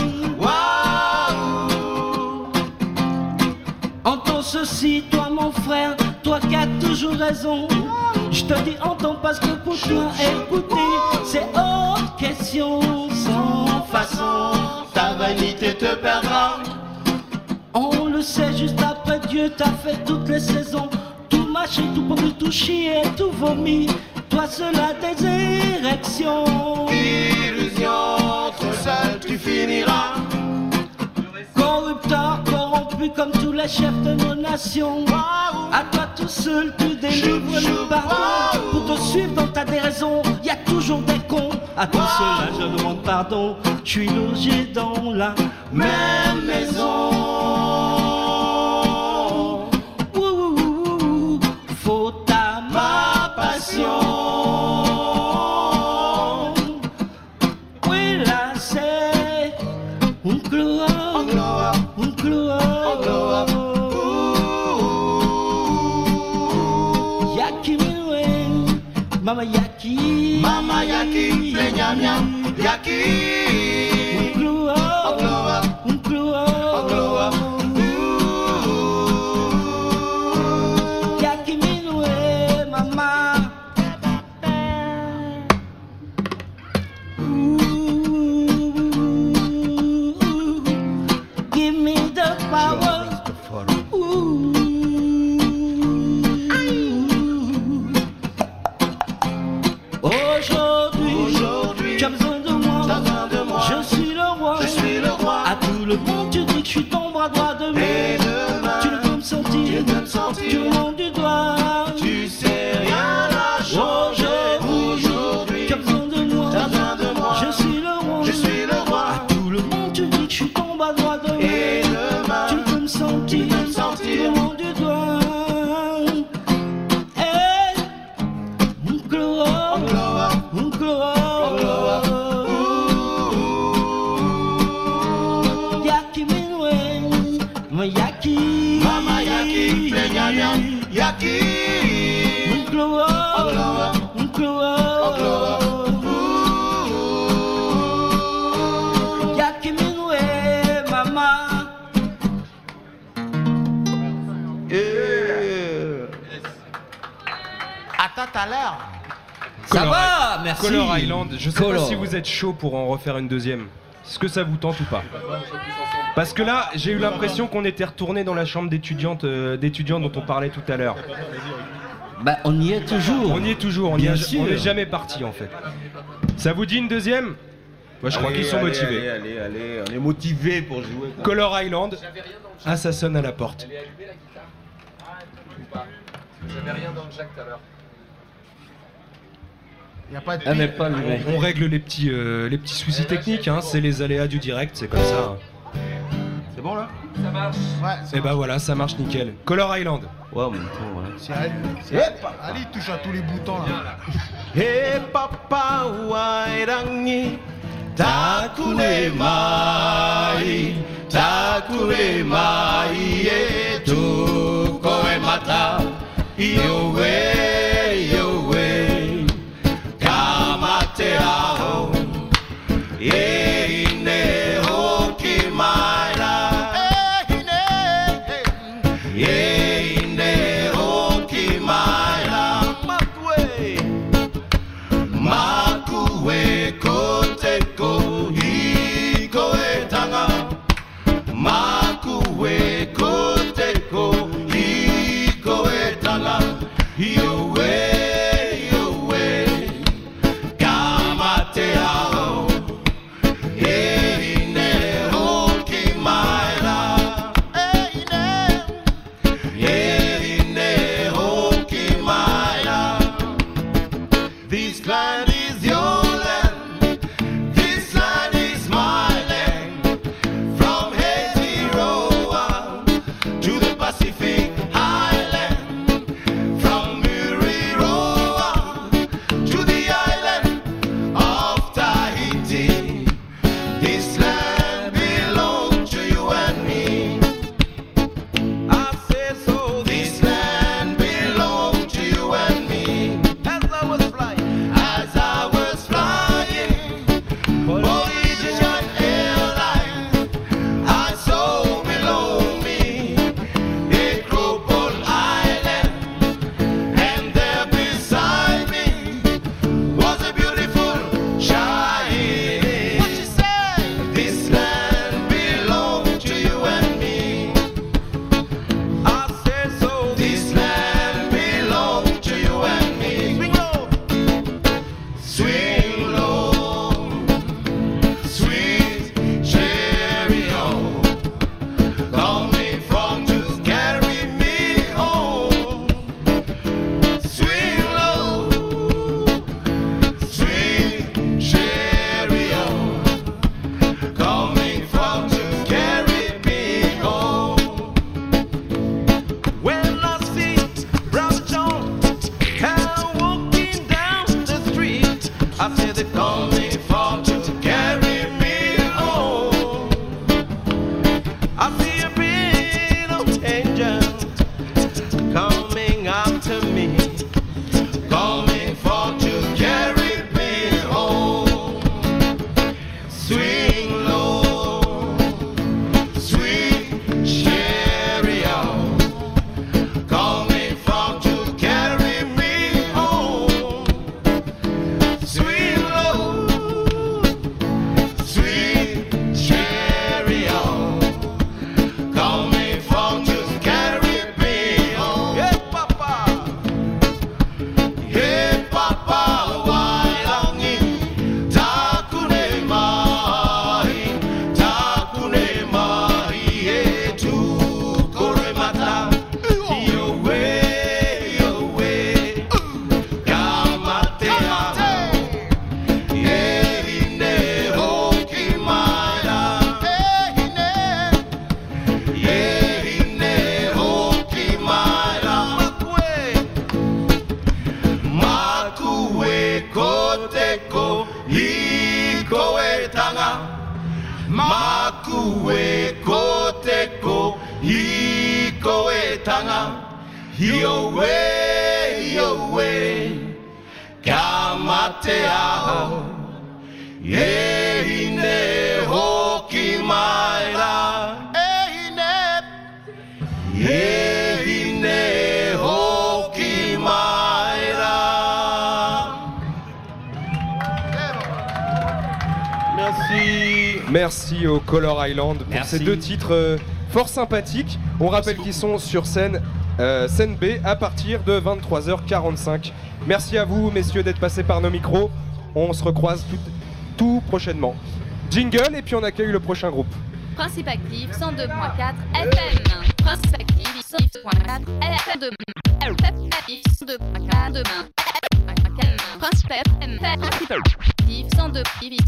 wow. Entends ceci, toi mon frère, toi qui as toujours raison. Je te dis entends parce que pour toi écouter, c'est hors question. Sans façon, Ta vanité te perdra. on le sait, juste après Dieu t'a fait toutes les saisons. Tout mâché, tout pendu, tout chié, tout vomi. Toi seul a des érections. Illusion, trop seul tu finiras. Corrupteur, corrompu comme tous les chefs de nos nations. À toi tout seul, tu délivres le pardon. Pour te suivre dans ta déraison, y a toujours des cons. À tout cela, je demande pardon. Je suis logé dans la même maison. Ouh, ouh, ouh, faute à ma passion. Oui, là c'est un glow up, un glow up. Yaki minwe, mama yaki, Mama yaki, le nyam nyam, yaki. un glow up, Un glow up, un glow up. un glow up. Yaki minwe, mama. Ooh, give me the power. Ooh. Aujourd'hui, Aujourd'hui, tu as besoin de moi. t'as besoin de moi. Je suis le roi. Je suis le roi. À tout le monde, tu dis que je suis ton bras droit de Et main. demain, Tu ne peux me sentir. tu peux me sentir. Tu me montes du doigt. tu sais rien n'a changé. Aujourd'hui, tu as besoin de moi. t'as besoin de moi. Je suis le roi. Je suis le roi. À tout le monde, tu dis que je suis ton bras droit de main. Et demain, Tu ne peux me sentir. tu peux me sentir. Tu me montes du doigt. Hey, un glow up, Un glow up, un glow up. un glow up. Yaki minwe, ma yaki. Mama yaki, le nyam nyam, yaki. Un glow up, Un glow up, un glow un glow up. up. Yaki minwe, mama. À tout à l'heure. Ça Color- va, merci. Color Island, je sais Color. pas si vous êtes chaud pour en refaire une deuxième. Est-ce que ça vous tente ou pas? Parce que là, j'ai eu l'impression qu'on était retourné dans la chambre d'étudiante euh, d'étudiants dont on parlait tout à l'heure. Bah, on y est toujours. On y est toujours, on Bien y est- sûr. on n'est jamais parti en fait. Ça vous dit une deuxième? Moi, je crois Allez, qu'ils sont allez, motivés. Allez, allez, allez, on est motivés pour jouer. quoi. Color Island. Ah, ça sonne à la porte. Elle est allumée la guitare? Ou pas? J'avais rien dans le jack tout à l'heure. Y a pas de Ah, mais pile. pas on, on règle les petits, euh, les petits soucis techniques, hein. C'est les aléas du direct, c'est comme ça. C'est bon là? Ça marche. Et bah voilà, ça marche nickel. Color Island. Ouais, en même temps, ouais. C'est Ali. C'est- Ali touche à tous les boutons là. Hey papa wairangi takune mai takune mai e tu koe mata ioe ioe kamate ao e ine hoki mai la e ine hoki mai la matue Makue kote ko hiko e tanga Makue kote ko hiko e tanga Ioe, ioe, kamate ao E ine hoki mai la E ine, e ine hoki mai la This land is your land. This land is my land. From Hetiroa to the Pacific Island. From Muriroa to the island of Tahiti. This land belongs to you and me. I say so. This land belongs to you and me. As I was flying, as I was flying, Norwegian Airlines, I saw below me a crippled island, and there beside me was a beautiful child. What she said? This land belongs to you and me. I said so. This land belongs to you and me. Swing low, swing low, sweet chariot, coming from to carry me home. Swing low, sweet chariot, coming from to carry me home. When I see Brother John come walking down the street, I say they're coming for to carry me home. I see a bit of danger coming after me, coming for to carry me home. Swing low, sweet chariot, coming from to carry me home. Swing low, sweet chariot, coming from to carry me home. Hey papa, hey papa, wairangi takune mai, takune mai e tu kore mata. Ioe, ioe, kamate ao. E ine hoki mai la. E ine hoki mai la. Makue kote ko hiko e tanga. Makue kote ko hiko e tanga. Ioe, ioe, kamate ao. E ine hoki mai la. E ine, e ine hoki mai la. Merci. Merci au Color Island pour Merci. ces deux titres euh, fort sympathiques. On rappelle qu'ils sont sur scène, euh, scène B à partir de vingt-trois heures quarante-cinq. Merci à vous, messieurs, d'être passés par nos micros. On se recroise tout, tout prochainement. Jingle et puis on accueille le prochain groupe. Principe actif cent deux virgule quatre F M. Principe actif cent deux virgule quatre F M. cent deux virgule quatre demain. Principe F M. Principe actif cent deux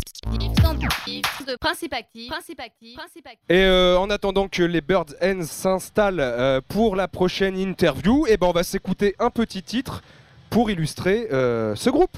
de principe actif. Principe actif. Principe actif. Et euh, en attendant que les Birds Ends s'installent euh, pour la prochaine interview, eh ben on va s'écouter un petit titre pour illustrer euh, ce groupe.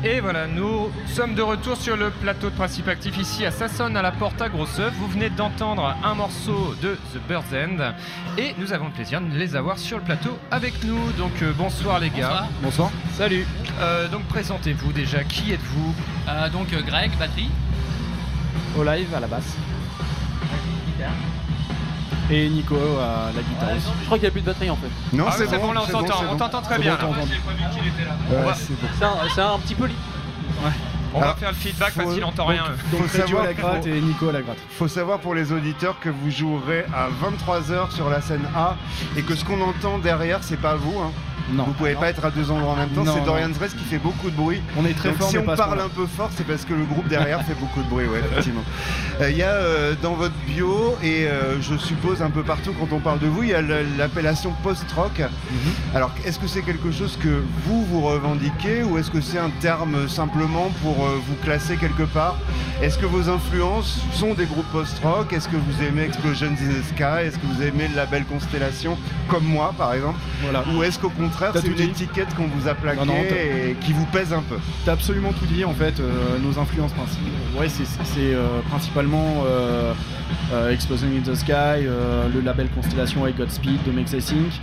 Et voilà, nous sommes de retour sur le plateau de Principe Actif ici à Sassonne à la Porta Grosse-Œuvre. Vous venez d'entendre un morceau de The Bird's End et nous avons le plaisir de les avoir sur le plateau avec nous. Donc euh, bonsoir les gars. Bonsoir. Bonsoir. Salut. Euh, donc présentez-vous déjà, qui êtes-vous? Euh, Donc euh, Greg, batterie. Au live à la basse. Et Nico à la guitare. Ouais, je crois qu'il n'y a plus de batterie en fait. Non, Ah c'est oui, c'est bon, bon, là on c'est t'entend, bon, c'est on bon. t'entend très C'est bien. bon, là. t'entends. On Ouais, va- c'est bon. C'est un, c'est un petit peu lit. Ouais. On va Alors, faire le feedback parce faut- qu'il n'entend donc- rien. Donc Faut Freddio à la savoir gratte pour- et Nico à la gratte. Faut savoir pour les auditeurs que vous jouerez à vingt-trois heures sur la scène A et que ce qu'on entend derrière, c'est pas vous. Hein. Non. Vous pouvez Non. pas être à deux endroits en même temps. Non, C'est non. Dorian Dress qui fait beaucoup de bruit. On est très Donc fort, si mais on pas à ce parle point-là. un peu fort, c'est parce que le groupe derrière fait beaucoup de bruit, ouais, effectivement. Euh, Il y a euh, dans votre bio et euh, je suppose un peu partout quand on parle de vous, il y a le- l'appellation post-rock. Mhm. Alors est-ce que c'est quelque chose que vous vous revendiquez ou est-ce que c'est un terme simplement pour euh, vous classer quelque part? Est-ce que vos influences sont des groupes post-rock? Est-ce que vous aimez Explosions in the Sky? Est-ce que vous aimez le label Constellation comme moi par exemple? Voilà. Ou est-ce qu'au contraire T'as c'est tout une dit. étiquette qu'on vous a plaquée Non, non, t'as- et qui vous pèse un peu? T'as absolument tout dit en fait. euh, nos influences principales. Ouais, c'est c'est, euh, principalement euh, euh, Explosion in the Sky, euh, le label Constellation avec Godspeed de Make Say Think.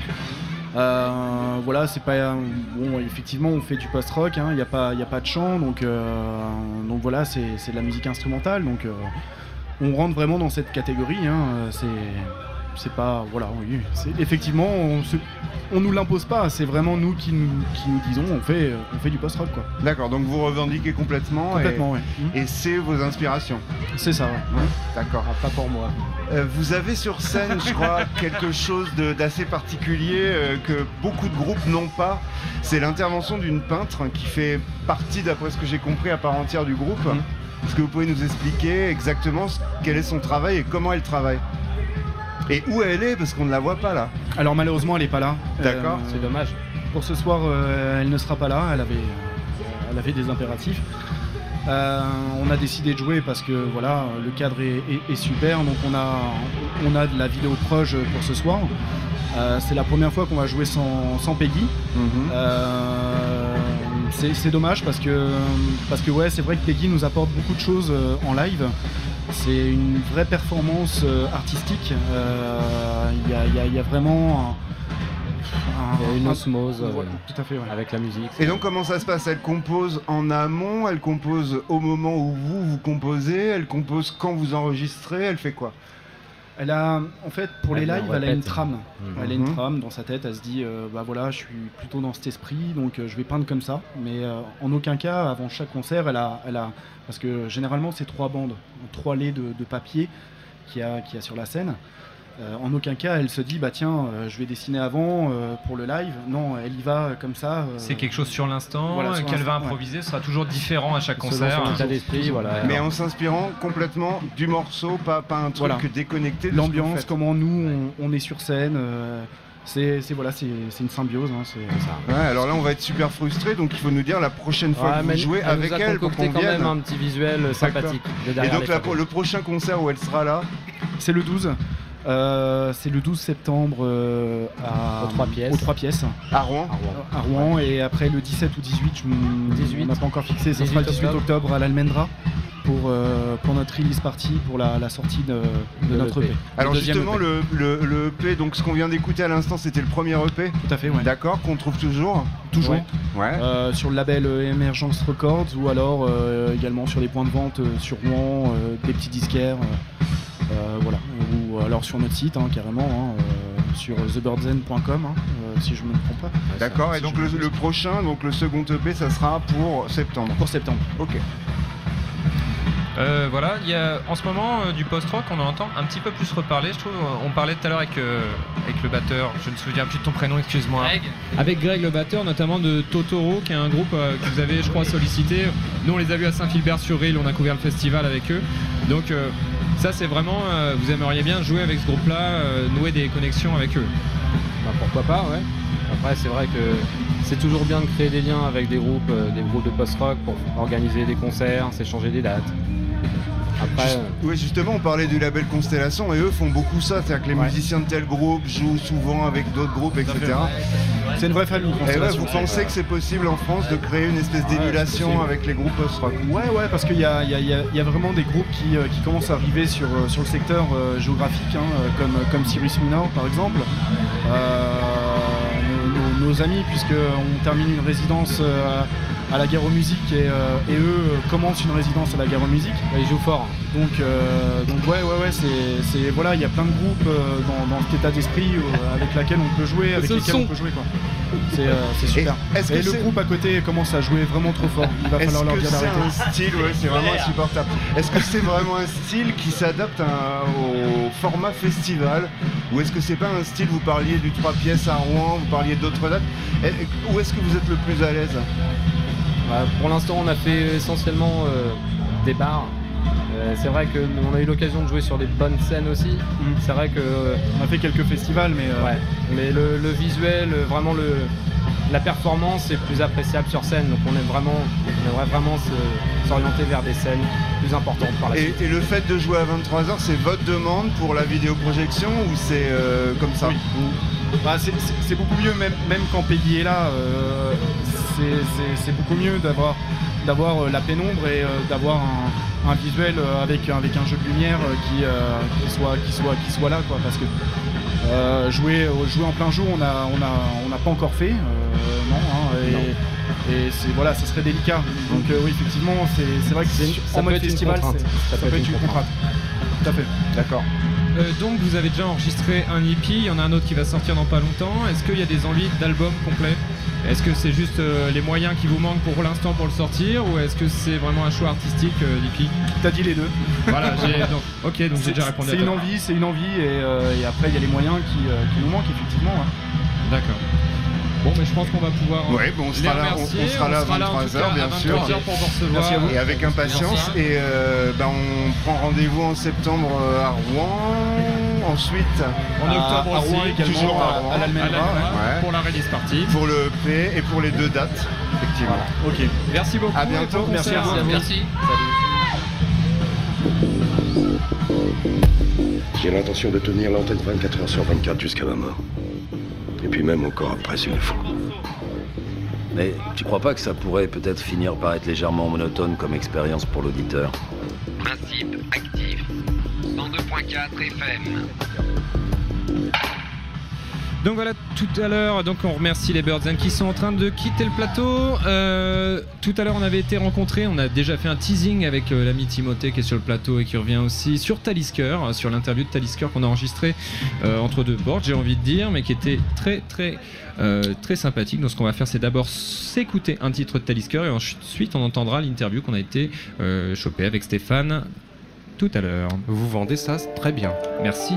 Euh, voilà, c'est pas euh, bon. Effectivement, on fait du post-rock. Il n'y a pas, y a pas de chant, donc euh, donc voilà, c'est c'est de la musique instrumentale. Donc euh, on rentre vraiment dans cette catégorie. Hein, c'est c'est pas voilà, oui. C'est effectivement, on, se, on nous l'impose pas. C'est vraiment nous qui nous, qui nous disons, on fait, on fait du post-rock quoi. D'accord, donc vous revendiquez complètement. Complètement, et, ouais. Et c'est vos inspirations. C'est ça, ouais. Ouais, d'accord. pas pour moi. Euh, vous avez sur scène, je crois, quelque chose de- d'assez particulier euh, que beaucoup de groupes n'ont pas. C'est l'intervention d'une peintre qui fait partie, d'après ce que j'ai compris, à part entière du groupe. Est-ce que vous pouvez nous expliquer exactement ce- quel est son travail et comment elle travaille? Et où elle est, parce qu'on ne la voit pas là. Alors malheureusement, elle est pas là. D'accord. C'est dommage. Pour ce soir, euh, elle ne sera pas là. Elle avait, euh, elle avait des impératifs. Euh, on a décidé de jouer parce que voilà, le cadre est, est- est super. Donc on a, on a de la vidéo proche pour ce soir. Euh, c'est la première fois qu'on va jouer sans, sans Peggy. Euh, c'est c'est dommage parce que, parce que ouais, c'est vrai que Peggy nous apporte beaucoup de choses euh, en live. C'est une vraie performance euh, artistique. Euh, Il y, a, il y a- il y a vraiment un, Il y a une un- osmose, un- euh, voilà, tout à fait, ouais. avec la musique. Et donc comment ça se passe? Elle compose en amont, elle compose au moment où vous vous composez, elle compose quand vous enregistrez, elle fait quoi? Elle a, en fait, pour les Elle lives, elle a répète. une trame. Mhm. Elle a une trame dans sa tête. Elle se dit, euh, bah voilà, je suis plutôt dans cet esprit, donc euh, je vais peindre comme ça. Mais euh, en aucun cas, avant chaque concert, elle a, elle a, parce que généralement c'est trois bandes, trois laits de, de papier qu'il y a, qu'il y a sur la scène. Euh, en aucun cas, elle se dit, bah tiens, euh, je vais dessiner avant euh, pour le live. Non, elle y va euh, comme ça. euh, C'est quelque chose sur l'instant Voilà, sur qu'elle va l'instant, ouais. improviser, ce sera toujours différent à chaque Selon concert. son état d'esprit, voilà. Mais en s'inspirant complètement du morceau, pas, pas un truc Voilà. déconnecté de ce que vous L'ambiance, faites. comment nous on, on est sur scène. euh, c'est c'est- voilà, c'est c'est une symbiose. Hein, c'est ça. Ouais, alors là on va être super frustré, donc il faut nous dire la prochaine fois Ouais, que vous mais jouez elle avec nous a elle pour concocté qu'on quand vienne. même un petit visuel D'accord. sympathique de Et derrière donc les la- photos. le prochain concert où elle sera là, C'est le douze. Euh, c'est le douze septembre euh, à, Aux Trois Pièces. aux Trois Pièces. À Rouen. À Rouen. Et après le dix-sept ou dix-huit, je m- dix-huit. on n'a pas encore fixé, ça sera le dix-huit octobre à l'Almendra pour, euh, pour notre release party, pour la, la sortie de, de notre E P. Alors Le deuxième justement E P. le, le, le E P, donc ce qu'on vient d'écouter à l'instant c'était le premier E P. Tout à fait, ouais. D'accord, qu'on trouve toujours. Toujours. Ouais. Euh, sur le label euh, Emergence Records ou alors euh, également sur les points de vente euh, sur Rouen, euh, des petits disquaires. euh, euh, voilà. Ou alors sur notre site hein, carrément, hein, euh, sur the birds end point com hein, euh, si je me trompe pas. D'accord, et Si donc je le, me le prochain, donc le second E P, ça sera pour septembre. Pour septembre. Ok. Euh, voilà, il y a en ce moment euh, du post-rock, on en entend un petit peu plus reparler, je trouve. On parlait tout à l'heure avec, euh, avec le batteur, je ne me souviens plus de ton prénom, excuse-moi. Avec Greg le batteur, notamment de Totoro, qui est un groupe euh, que vous avez, je crois, sollicité. Nous, on les a vus à Saint-Philbert-sur-Risle, on a couvert le festival avec eux. Donc, euh, ça, c'est vraiment, euh, vous aimeriez bien jouer avec ce groupe-là, euh, nouer des connexions avec eux. Bah, pourquoi pas, ouais. Après, c'est vrai que c'est toujours bien de créer des liens avec des groupes, euh, des groupes de post-rock pour organiser des concerts, s'échanger des dates. Après, Juste- ouais, justement, on parlait du label Constellation et eux font beaucoup ça, c'est-à-dire que les Ouais. musiciens de tel groupe jouent souvent avec d'autres groupes, et cetera. C'est une vraie famille. Et ouais, Constellation. vous pensez que c'est possible en France de créer une espèce Ouais, d'émulation c'est possible. avec les groupes post-rock? Ouais, ouais, parce qu'il y a, il y a- il y a- il y a vraiment des groupes qui, euh, qui commencent à arriver sur, euh, sur le secteur euh, géographique, hein, euh, comme, comme Cyrus Minor par exemple. Euh, nos, nos- nos amis, puisqu'on termine une résidence euh, à la Guerre aux Musiques et, euh, et eux euh, commencent une résidence à la Guerre aux Musiques. ils jouent fort. Donc, euh, donc ouais, ouais, ouais, c'est, c'est- voilà, il y a plein de groupes euh, dans, dans cet état d'esprit euh, avec laquelle on peut jouer, avec Ce lesquels son. on peut jouer, quoi. C'est, euh, c'est super. Et est-ce Et, que le c'est- groupe à côté commence à jouer vraiment trop fort. Il va Est-ce falloir leur que dire c'est d'arrêter. un style, ouais, c'est vraiment insupportable. Est-ce que c'est vraiment un style qui s'adapte à- au format festival, ou est-ce que c'est pas un style, vous parliez du trois pièces à Rouen, vous parliez d'autres dates, Et- où est-ce que vous êtes le plus à l'aise? Bah, pour l'instant, on a fait essentiellement euh, des bars. Euh, c'est vrai qu'on a eu l'occasion de jouer sur des bonnes scènes aussi. C'est vrai que euh, on a fait quelques festivals, mais euh, ouais. Mais le, le visuel, euh, vraiment le la performance est plus appréciable sur scène. Donc on aime vraiment, on aimerait vraiment se- s'orienter vers des scènes plus importantes par la Et, suite. et le fait de jouer à vingt-trois heures, c'est votre demande pour la vidéoprojection ou c'est euh, comme ça? Oui. Bah, c'est, c'est- c'est beaucoup mieux, même, même quand Peggy est là, euh, c'est, c'est- c'est beaucoup mieux d'avoir, d'avoir euh, la pénombre et euh, d'avoir un, un visuel euh, avec, avec un jeu de lumière euh, qui, euh, qui, soit, qui, soit, qui soit là, quoi, parce que euh, jouer, euh, jouer en plein jour, on n'a on a, on n'a pas encore fait, euh, non, hein, et, Non. et c'est, voilà, ça serait délicat. Donc euh, oui, effectivement, c'est, c'est vrai que C'est une- sur- ça en peut mode être une festival, contrainte. c'est- ça, peut être une contrainte. Tout à fait. D'accord. Euh, donc vous avez déjà enregistré un E P, il y en a un autre qui va sortir dans pas longtemps. Est-ce qu'il y a des envies d'album complet? Est-ce que c'est juste euh, les moyens qui vous manquent pour l'instant pour le sortir, ou est-ce que c'est vraiment un choix artistique, euh, l'E P? T'as dit les deux. Voilà, j'ai donc ok, donc j'ai C'est- déjà répondu C'est à une ta- envie, c'est une envie, et, euh, et après il y a les moyens qui, euh, qui nous manquent effectivement. hein. D'accord. Bon, mais je pense qu'on va pouvoir. euh, Ouais, bon, on les sera là, on, remercier. on sera là à en tout vingt-trois heures, cas, bien à sûr. vingt-trois heures pour vous recevoir. Merci à vous. Et avec impatience. Merci. Et euh, ben, on prend rendez-vous en septembre euh, à Rouen. Ensuite, En octobre à aussi, Rouen également, toujours à, à- Rouen. à l'Almendra, Ouais. pour la release party. Pour le E P et pour les deux dates, effectivement. Ok. Merci beaucoup. À et bientôt. bon Merci concert. à vous. Merci. J'ai l'intention de tenir l'antenne vingt-quatre heures sur vingt-quatre jusqu'à ma mort. Et puis même encore après s'il le faut. Mais tu crois pas que ça pourrait peut-être finir par être légèrement monotone comme expérience pour l'auditeur? Principe actif. cent deux point quatre F M. Donc voilà, tout à l'heure, donc on remercie les Birds qui sont en train de quitter le plateau. Euh, tout à l'heure, on avait été rencontrés, on a déjà fait un teasing avec euh, l'ami Timothée qui est sur le plateau et qui revient aussi sur Talisker, euh, sur l'interview de Talisker qu'on a enregistré euh, entre deux boards, j'ai envie de dire, mais qui était très très euh, très sympathique. Donc ce qu'on va faire, c'est d'abord s'écouter un titre de Talisker et ensuite on entendra l'interview qu'on a été euh, chopé avec Stéphane tout à l'heure. Vous vendez ça très bien. Merci.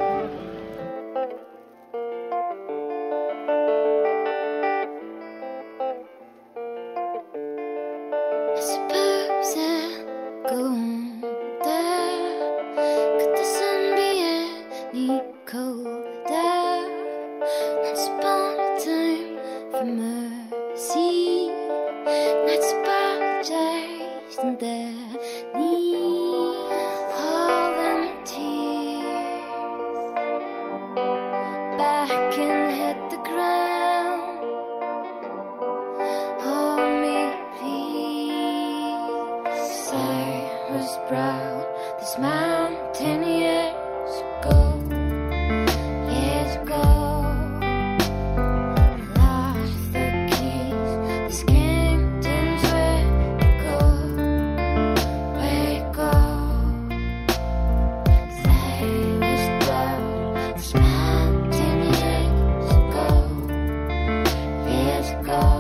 I suppose I'll go on there. Could the sun be any colder? Once upon a time for mercy, nights apologized and their need all them tears back and hit the ground. Hold me, please. Cyrus Brown, this mountain years ago, years ago. Lost the keys, this kingdom's where to go, where to go. Cyrus Brown, this mountain years ago, years ago.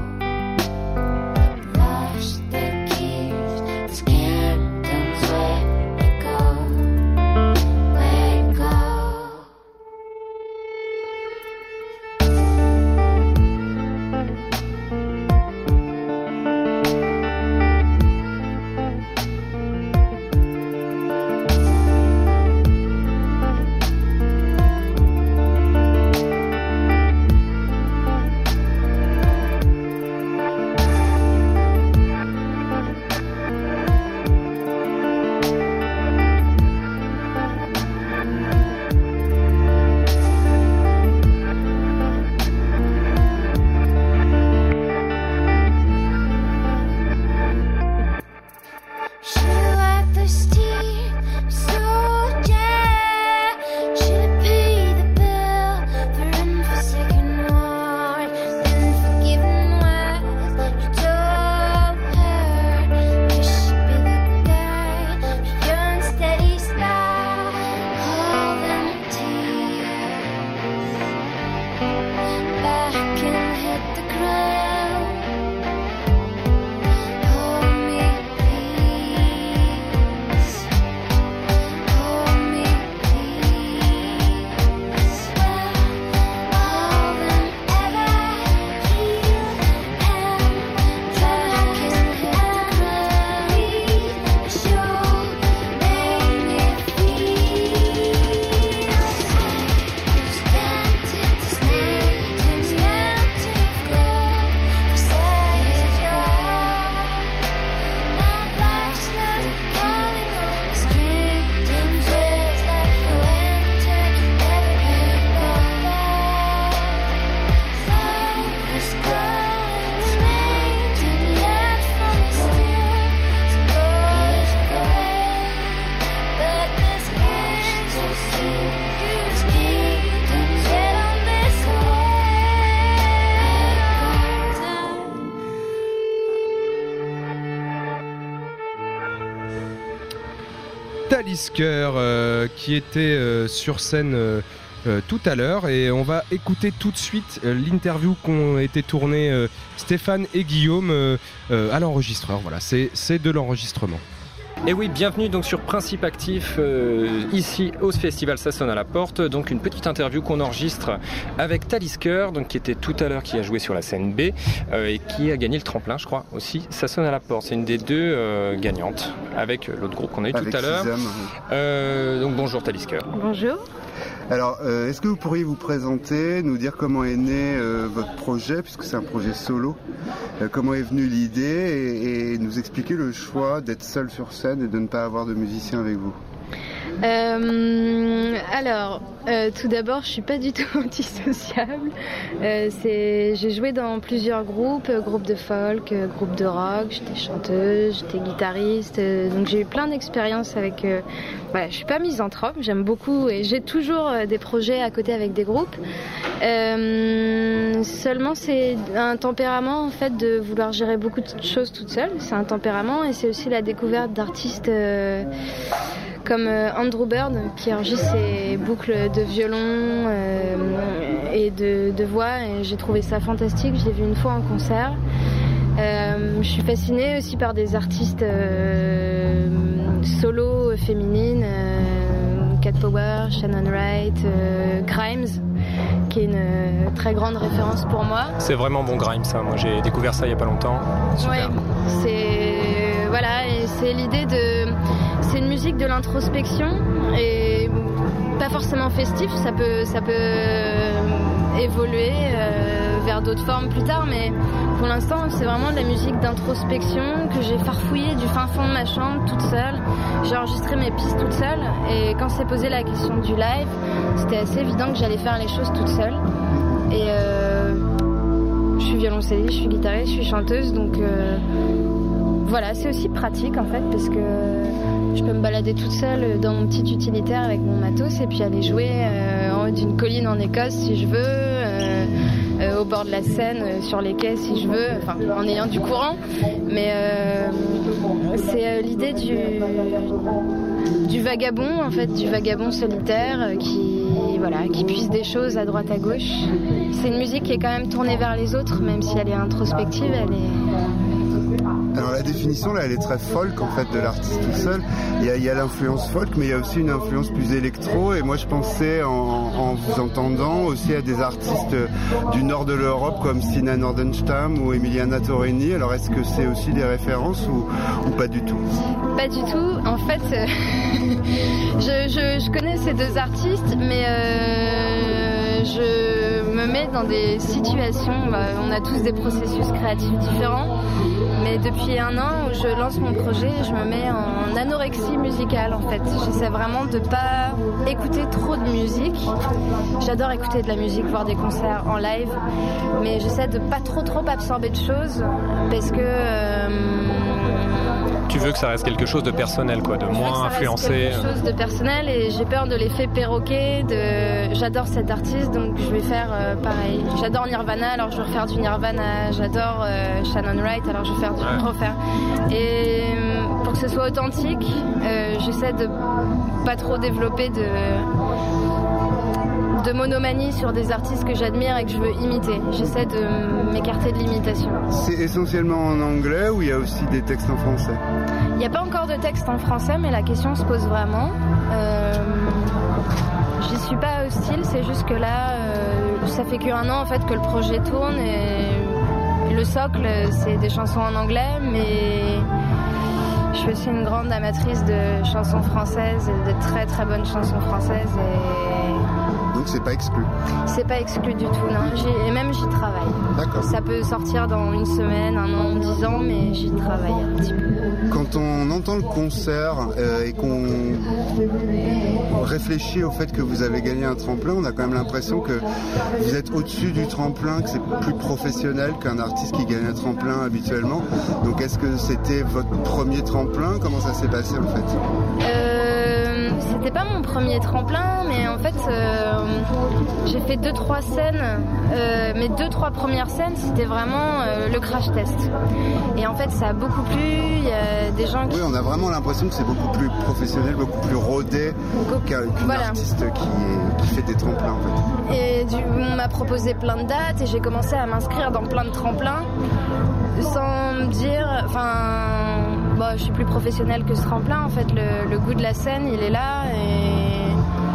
Lost the keys, this kingdom's where to go, where to go. Talisker euh, qui était euh, sur scène euh, euh, tout à l'heure, et on va écouter tout de suite euh, l'interview qu'ont été tournés euh, Stéphane et Guillaume euh, euh, à l'enregistreur. Voilà, c'est, c'est de l'enregistrement. Et oui, bienvenue donc sur Principe Actif, euh, ici au festival Ça sonne à la porte. Donc une petite interview qu'on enregistre avec Talisker, donc qui était tout à l'heure, qui a joué sur la scène B euh, et qui a gagné le tremplin, je crois aussi. Ça sonne à la porte, c'est une des deux euh, gagnantes avec l'autre groupe qu'on a eu avec tout à l'heure. Sisam. Euh, donc bonjour Talisker. Bonjour. Alors, euh, est-ce que vous pourriez vous présenter, nous dire comment est né euh, votre projet, puisque c'est un projet solo, euh, comment est venue l'idée et, et nous expliquer le choix d'être seul sur scène et de ne pas avoir de musicien avec vous. Euh, alors, euh, tout d'abord, je suis pas du tout antisociable. Euh, c'est, j'ai joué dans plusieurs groupes, euh, groupes de folk, euh, groupes de rock. J'étais chanteuse, j'étais guitariste. Euh, donc j'ai eu plein d'expériences avec. Euh, voilà, je suis pas misanthrope. J'aime beaucoup et j'ai toujours euh, des projets à côté avec des groupes. Euh, seulement, c'est un tempérament en fait de vouloir gérer beaucoup de choses toute seule. C'est un tempérament et c'est aussi la découverte d'artistes. Euh, comme Andrew Bird qui enregistre ses boucles de violon euh, et de, de voix, et j'ai trouvé ça fantastique. Je l'ai vu une fois en concert. Euh, je suis fascinée aussi par des artistes euh, solo féminines, euh, Cat Power, Shannon Wright, euh, Grimes, qui est une euh, très grande référence pour moi. C'est vraiment bon Grimes, ça. Moi j'ai découvert ça il y a pas longtemps. Super. Ouais, c'est voilà, et c'est l'idée de, c'est une musique de l'introspection et pas forcément festif. Ça peut, ça peut évoluer euh, vers d'autres formes plus tard, mais pour l'instant c'est vraiment de la musique d'introspection que j'ai farfouillée du fin fond de ma chambre toute seule. J'ai enregistré mes pistes toute seule, et quand s'est posée la question du live, c'était assez évident que j'allais faire les choses toute seule. Et euh, je suis violoncelliste, je suis guitariste, je suis chanteuse, donc euh, voilà, c'est aussi pratique en fait, parce que je peux me balader toute seule dans mon petit utilitaire avec mon matos et puis aller jouer euh, en haut d'une colline en Écosse si je veux, euh, euh, au bord de la Seine, euh, sur les quais si je veux, enfin en ayant du courant. Mais euh, c'est euh, l'idée du, du vagabond en fait, du vagabond solitaire euh, qui, voilà, qui puise des choses à droite à gauche. C'est une musique qui est quand même tournée vers les autres, même si elle est introspective, elle est... Alors la définition là, elle est très folk en fait de l'artiste tout seul. Il y a, il y a l'influence folk, mais il y a aussi une influence plus électro. Et moi je pensais en, en vous entendant aussi à des artistes du nord de l'Europe comme Stina Nordenstam ou Emiliana Torrini. Alors est-ce que c'est aussi des références ou, ou pas du tout? Pas du tout. En fait, euh, je, je, je connais ces deux artistes, mais euh, je me mets dans des situations. Bah, on a tous des processus créatifs différents. Mais depuis un an où je lance mon projet, je me mets en anorexie musicale en fait. J'essaie vraiment de pas écouter trop de musique. J'adore écouter de la musique, voir des concerts en live, mais j'essaie de pas trop trop absorber de choses parce que euh, tu veux que ça reste quelque chose de personnel, quoi, de moins influencé. Quelque chose de personnel, et j'ai peur de l'effet perroquet. De, j'adore cet artiste, donc je vais faire euh, pareil. J'adore Nirvana, alors je vais refaire du Nirvana. J'adore euh, Shannon Wright, alors je vais faire du ouais. refaire. Et euh, pour que ce soit authentique, euh, j'essaie de pas trop développer de de monomanie sur des artistes que j'admire et que je veux imiter. J'essaie de m'écarter de l'imitation. C'est essentiellement en anglais ou il y a aussi des textes en français? Il n'y a pas encore de texte en français, mais la question se pose vraiment. Euh, j'y suis pas hostile, c'est juste que là, euh, ça fait qu'un an en fait que le projet tourne, et le socle, c'est des chansons en anglais, mais je suis aussi une grande amatrice de chansons françaises, de très très bonnes chansons françaises, et donc c'est pas exclu. C'est pas exclu du tout, non. J'y, et même j'y travaille. D'accord. Ça peut sortir dans une semaine, un an, dix ans, mais j'y travaille un petit peu. Quand on entend le concert euh, et qu'on réfléchit au fait que vous avez gagné un tremplin, on a quand même l'impression que vous êtes au-dessus du tremplin, que c'est plus professionnel qu'un artiste qui gagne un tremplin habituellement. Donc est-ce que c'était votre premier tremplin? Comment ça s'est passé en fait? euh, c'était pas mon premier tremplin, mais en fait, euh, j'ai fait deux trois scènes. Euh, mes deux trois premières scènes, c'était vraiment euh, le crash test. Et en fait, ça a beaucoup plu. Il y a des gens qui. Oui, on a vraiment l'impression que c'est beaucoup plus professionnel, beaucoup plus rodé qu'un, qu'une Voilà. artiste qui, est- qui fait des tremplins en fait. Et du, on m'a proposé plein de dates et j'ai commencé à m'inscrire dans plein de tremplins sans me dire, enfin, bon, je suis plus professionnelle que ce tremplin. En fait, le, le goût de la scène, il est là et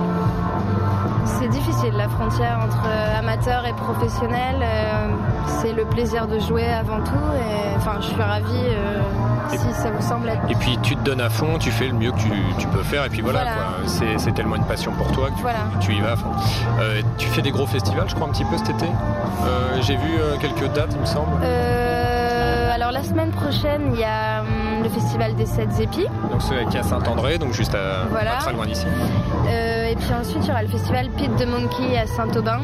c'est difficile la frontière entre amateur et professionnel. Euh, c'est le plaisir de jouer avant tout. Et enfin, je suis ravie euh, si ça vous semble être. Et puis tu te donnes à fond, tu fais le mieux que tu, tu peux faire, et puis voilà, Voilà. quoi. C'est, c'est tellement une passion pour toi que tu, Voilà. tu y vas à fond. Euh, tu fais des gros festivals, je crois, un petit peu cet été. Euh, j'ai vu euh, quelques dates, il me semble. Euh, alors la semaine prochaine, il y a hum, le festival des Sept Épis. Donc ceux qui est à Saint-André, donc juste à, Voilà. pas très loin d'ici. Euh, et puis ensuite, il y aura le festival Pete the Monkey à Saint-Aubin,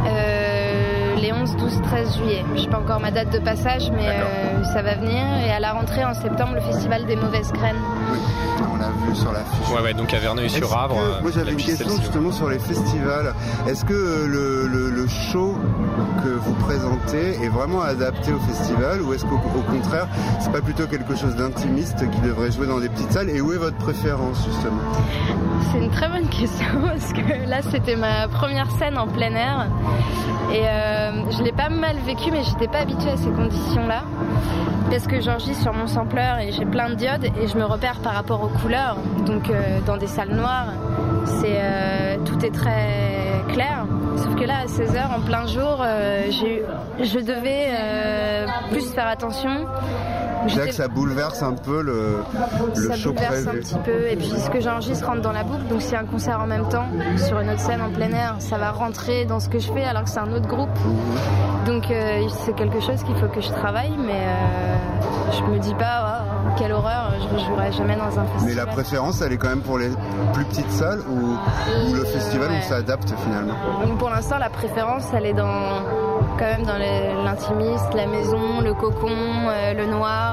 euh, les onze, douze, treize juillet. Je sais pas encore ma date de passage, mais euh, ça va venir. Et à la rentrée, en septembre, le festival des Mauvaises Graines. On l'a vu sur l'affiche. Ouais, ouais, donc à Verneuil-sur-Avre. Est-ce que- moi j'avais la une piste, question celle-ci. justement sur les festivals. Est-ce que euh, le, le- le show que vous présentez est vraiment adapté au festival, ou est-ce qu'au au contraire c'est pas plutôt quelque chose d'intimiste qui devrait jouer dans des petites salles, et où est votre préférence justement? C'est une très bonne question parce que là, c'était ma première scène en plein air. Et euh, je l'ai pas mal vécu, mais j'étais pas habituée à ces conditions-là. Parce que j'enregistre sur mon sampler et j'ai plein de diodes et je me repère par rapport aux couleurs. Donc euh, dans des salles noires, c'est, euh, tout est très clair. Sauf que là, à seize heures, en plein jour, euh, j'ai, eu- je devais euh, plus faire attention. C'est là que ça bouleverse un peu le, le Ça show bouleverse prévu. un petit peu. Et puis ce que j'enregistre rentre dans la boucle. Donc s'il y a un concert en même temps sur une autre scène en plein air, ça va rentrer dans ce que je fais alors que c'est un autre groupe. Donc euh, c'est quelque chose qu'il faut que je travaille. Mais euh, je me dis pas, oh, quelle horreur, je ne jouerai jamais dans un festival. Mais la préférence, elle est quand même pour les plus petites salles, ou, ou le festival ouais. où ça adapte finalement? Donc pour l'instant, la préférence, elle est dans, quand même dans le- l'intimiste, la maison, le cocon, euh, le noir.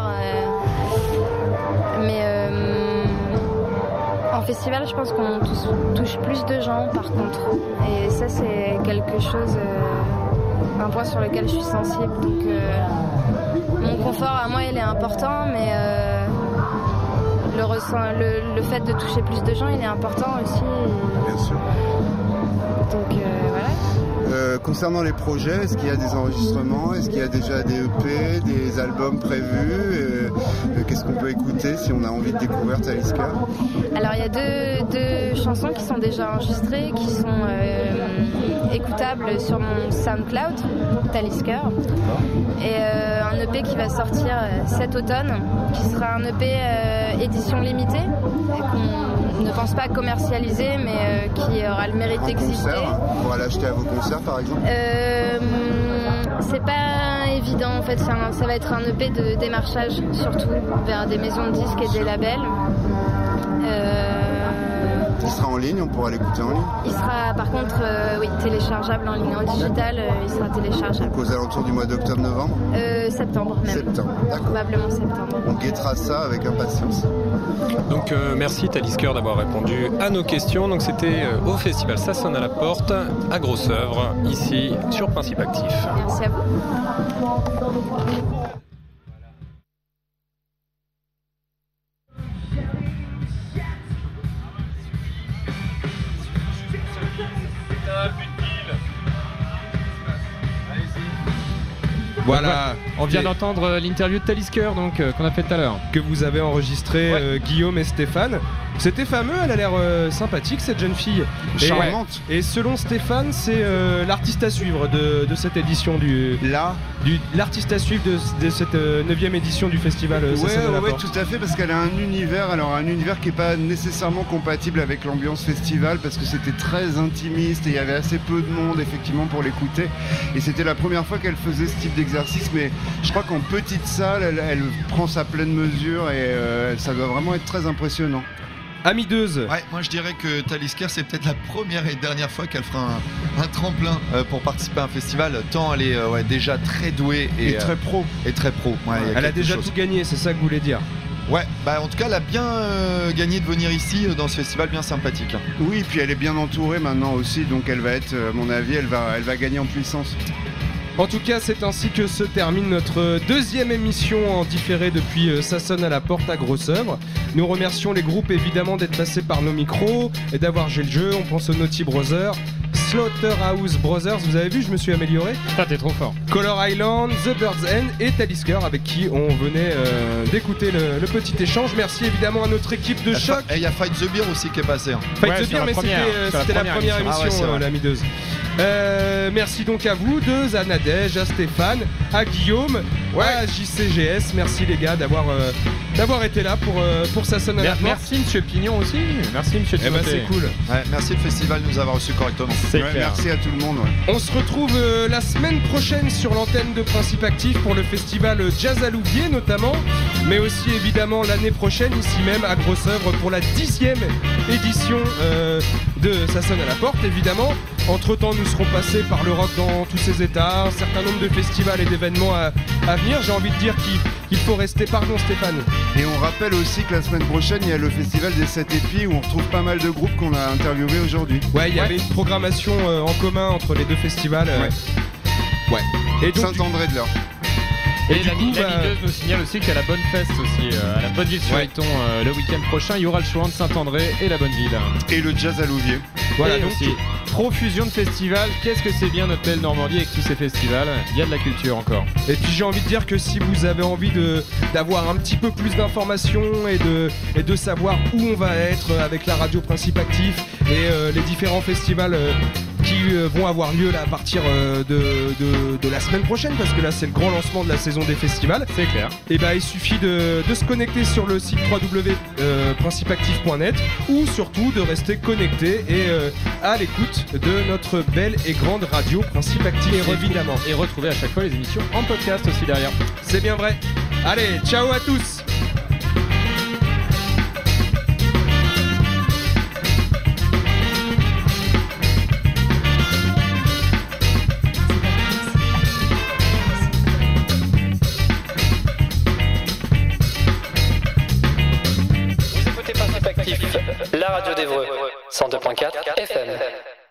euh. Mais euh, en festival, je pense qu'on touche, touche plus de gens par contre. Et ça, c'est quelque chose, euh, un point sur lequel je suis sensible. Donc euh, mon confort à moi, il est important, mais euh, le, ressent- le, le fait de toucher plus de gens, il est important aussi. Bien sûr. Donc euh, voilà. Euh, concernant les projets, est-ce qu'il y a des enregistrements? Est-ce qu'il y a déjà des E P, des albums prévus? Euh, euh, Qu'est-ce qu'on peut écouter si on a envie de découvrir Talisker? Alors il y a deux, deux chansons qui sont déjà enregistrées, qui sont euh, écoutables sur mon SoundCloud, Talisker. Et euh, un E P qui va sortir euh, cet automne, qui sera un E P euh, édition limitée, qu'on ne pense pas commercialiser, mais euh, qui aura le mérite En d'exister. concert? On pourra l'acheter à vos concerts par exemple? Euh, c'est pas évident en fait, c'est un- ça va être un E P de démarchage surtout vers des maisons de disques et des labels. Euh, Il sera en ligne, on pourra l'écouter en ligne? il sera par contre euh, oui, téléchargeable en ligne, en digital, euh, il sera téléchargeable. Donc aux alentours du mois d'octobre-novembre? Euh, septembre même. Septembre, d'accord. Probablement septembre. On guettera ça avec impatience. Donc euh, merci Talisker d'avoir répondu à nos questions. Donc c'était euh, au festival Ça sonne à la porte à Grosse-Œuvre, ici sur Principe Actif. Merci à vous. Voilà. On vient Et- d'entendre euh, l'interview de Talisker donc euh, qu'on a fait tout à l'heure. que vous avez enregistré euh, Guillaume et Stéphane. C'était fameux, elle a l'air euh, sympathique cette jeune fille. Et- Charmante. Et, selon Stéphane, c'est euh, l'artiste à suivre de, de cette édition du. Là du, L'artiste à suivre de, de cette neuvième édition du festival. euh, Ça Ouais, sonne à la ouais, porte. tout à fait, parce qu'elle a un univers, alors un univers qui n'est pas nécessairement compatible avec l'ambiance festival, parce que c'était très intimiste et il y avait assez peu de monde effectivement pour l'écouter. Et c'était la première fois qu'elle faisait ce type d'exercice, mais je crois qu'en petite salle, elle, elle prend sa pleine mesure et euh, ça doit vraiment être très impressionnant. Amideuse. Ouais, moi je dirais que Talisker c'est peut-être la première et dernière fois qu'elle fera un, un tremplin euh, pour participer à un festival, tant elle est euh, ouais, déjà très douée et, Et très euh, pro. Et très pro. Ouais, il y Elle a quelque déjà chose. tout gagné, c'est ça que vous voulez dire. Ouais, bah en tout cas, elle a bien euh, gagné de venir ici euh, dans ce festival bien sympathique. Oui, puis elle est bien entourée maintenant aussi, donc elle va être, à mon avis, elle va, elle va gagner en puissance. En tout cas, c'est ainsi que se termine notre deuxième émission en différé depuis euh, Ça sonne à la porte à Grosse-Œuvre. Nous remercions les groupes évidemment d'être passés par nos micros et d'avoir joué le jeu. On pense aux Naughty Brothers, Slaughterhouse Brothers, vous avez vu, je me suis amélioré. Ah, t'es trop fort. Color Island, The Bird's End et Talisker avec qui on venait euh, d'écouter le, le petit échange. Merci évidemment à notre équipe de choc. Et il y a Fight the Beer aussi qui est passé. Hein. Fight Ouais, the Beer, la mais première, c'était, euh, sur la c'était la première première émission. émission, Ah ouais, c'est euh, vrai. la mideuse. Euh, merci donc à vous deux, à Nadège, à Stéphane, à Guillaume, à J C G S. Merci les gars d'avoir euh, d'avoir été là pour euh, pour Ça sonne à la porte. Merci Monsieur Pignon aussi. Merci Monsieur Eh ben, Timothée. c'est cool. Ouais, merci le festival de nous avoir reçus correctement. C'est clair. Merci à tout le monde. Ouais. On se retrouve euh, la semaine prochaine sur l'antenne de Principe Actif pour le festival Jazz à Louviers notamment, mais aussi évidemment l'année prochaine ici même à Grosse-Œuvre pour la dixième édition euh, de Ça sonne à la porte évidemment. Entre temps nous serons passés par le rock dans tous ses états, un certain nombre de festivals et d'événements à, à venir. J'ai envie de dire qu'il, qu'il faut rester, pardon Stéphane. Et on rappelle aussi que la semaine prochaine, il y a le festival des sept épis où on retrouve pas mal de groupes qu'on a interviewés aujourd'hui. Ouais, il y avait une programmation euh, en commun entre les deux festivals. euh, Ouais. Et donc, Saint-André de l'Or. Et, du la, coup, la bah- mideuse nous signale aussi qu'à la Bonne Feste aussi, euh, à la Bonne Ville sur Ouais. Iton, euh, le week-end prochain, il y aura le Chouan de Saint-André et la Bonne Ville. Et le Jazz à Louviers. Voilà, et donc aussi profusion de festivals. Qu'est-ce que c'est bien notre belle Normandie avec tous ces festivals. Il y a de la culture encore. Et puis j'ai envie de dire que si vous avez envie de, d'avoir un petit peu plus d'informations et de, et de savoir où on va être avec la radio Principe Actif et euh, les différents festivals euh, qui euh, vont avoir lieu là à partir euh, de, de, de la semaine prochaine, parce que là c'est le grand lancement de la saison des festivals. C'est clair. Et bah il suffit de, de se connecter sur le site w w w point principe actif point net ou surtout de rester connecté et euh, à l'écoute de notre belle et grande radio Principe Actif, Et re- évidemment. Et retrouver à chaque fois les émissions en podcast aussi derrière. C'est bien vrai. Allez, ciao à tous. Vous écoutez Principe Actif, la radio d'Evreux, cent deux point quatre F M.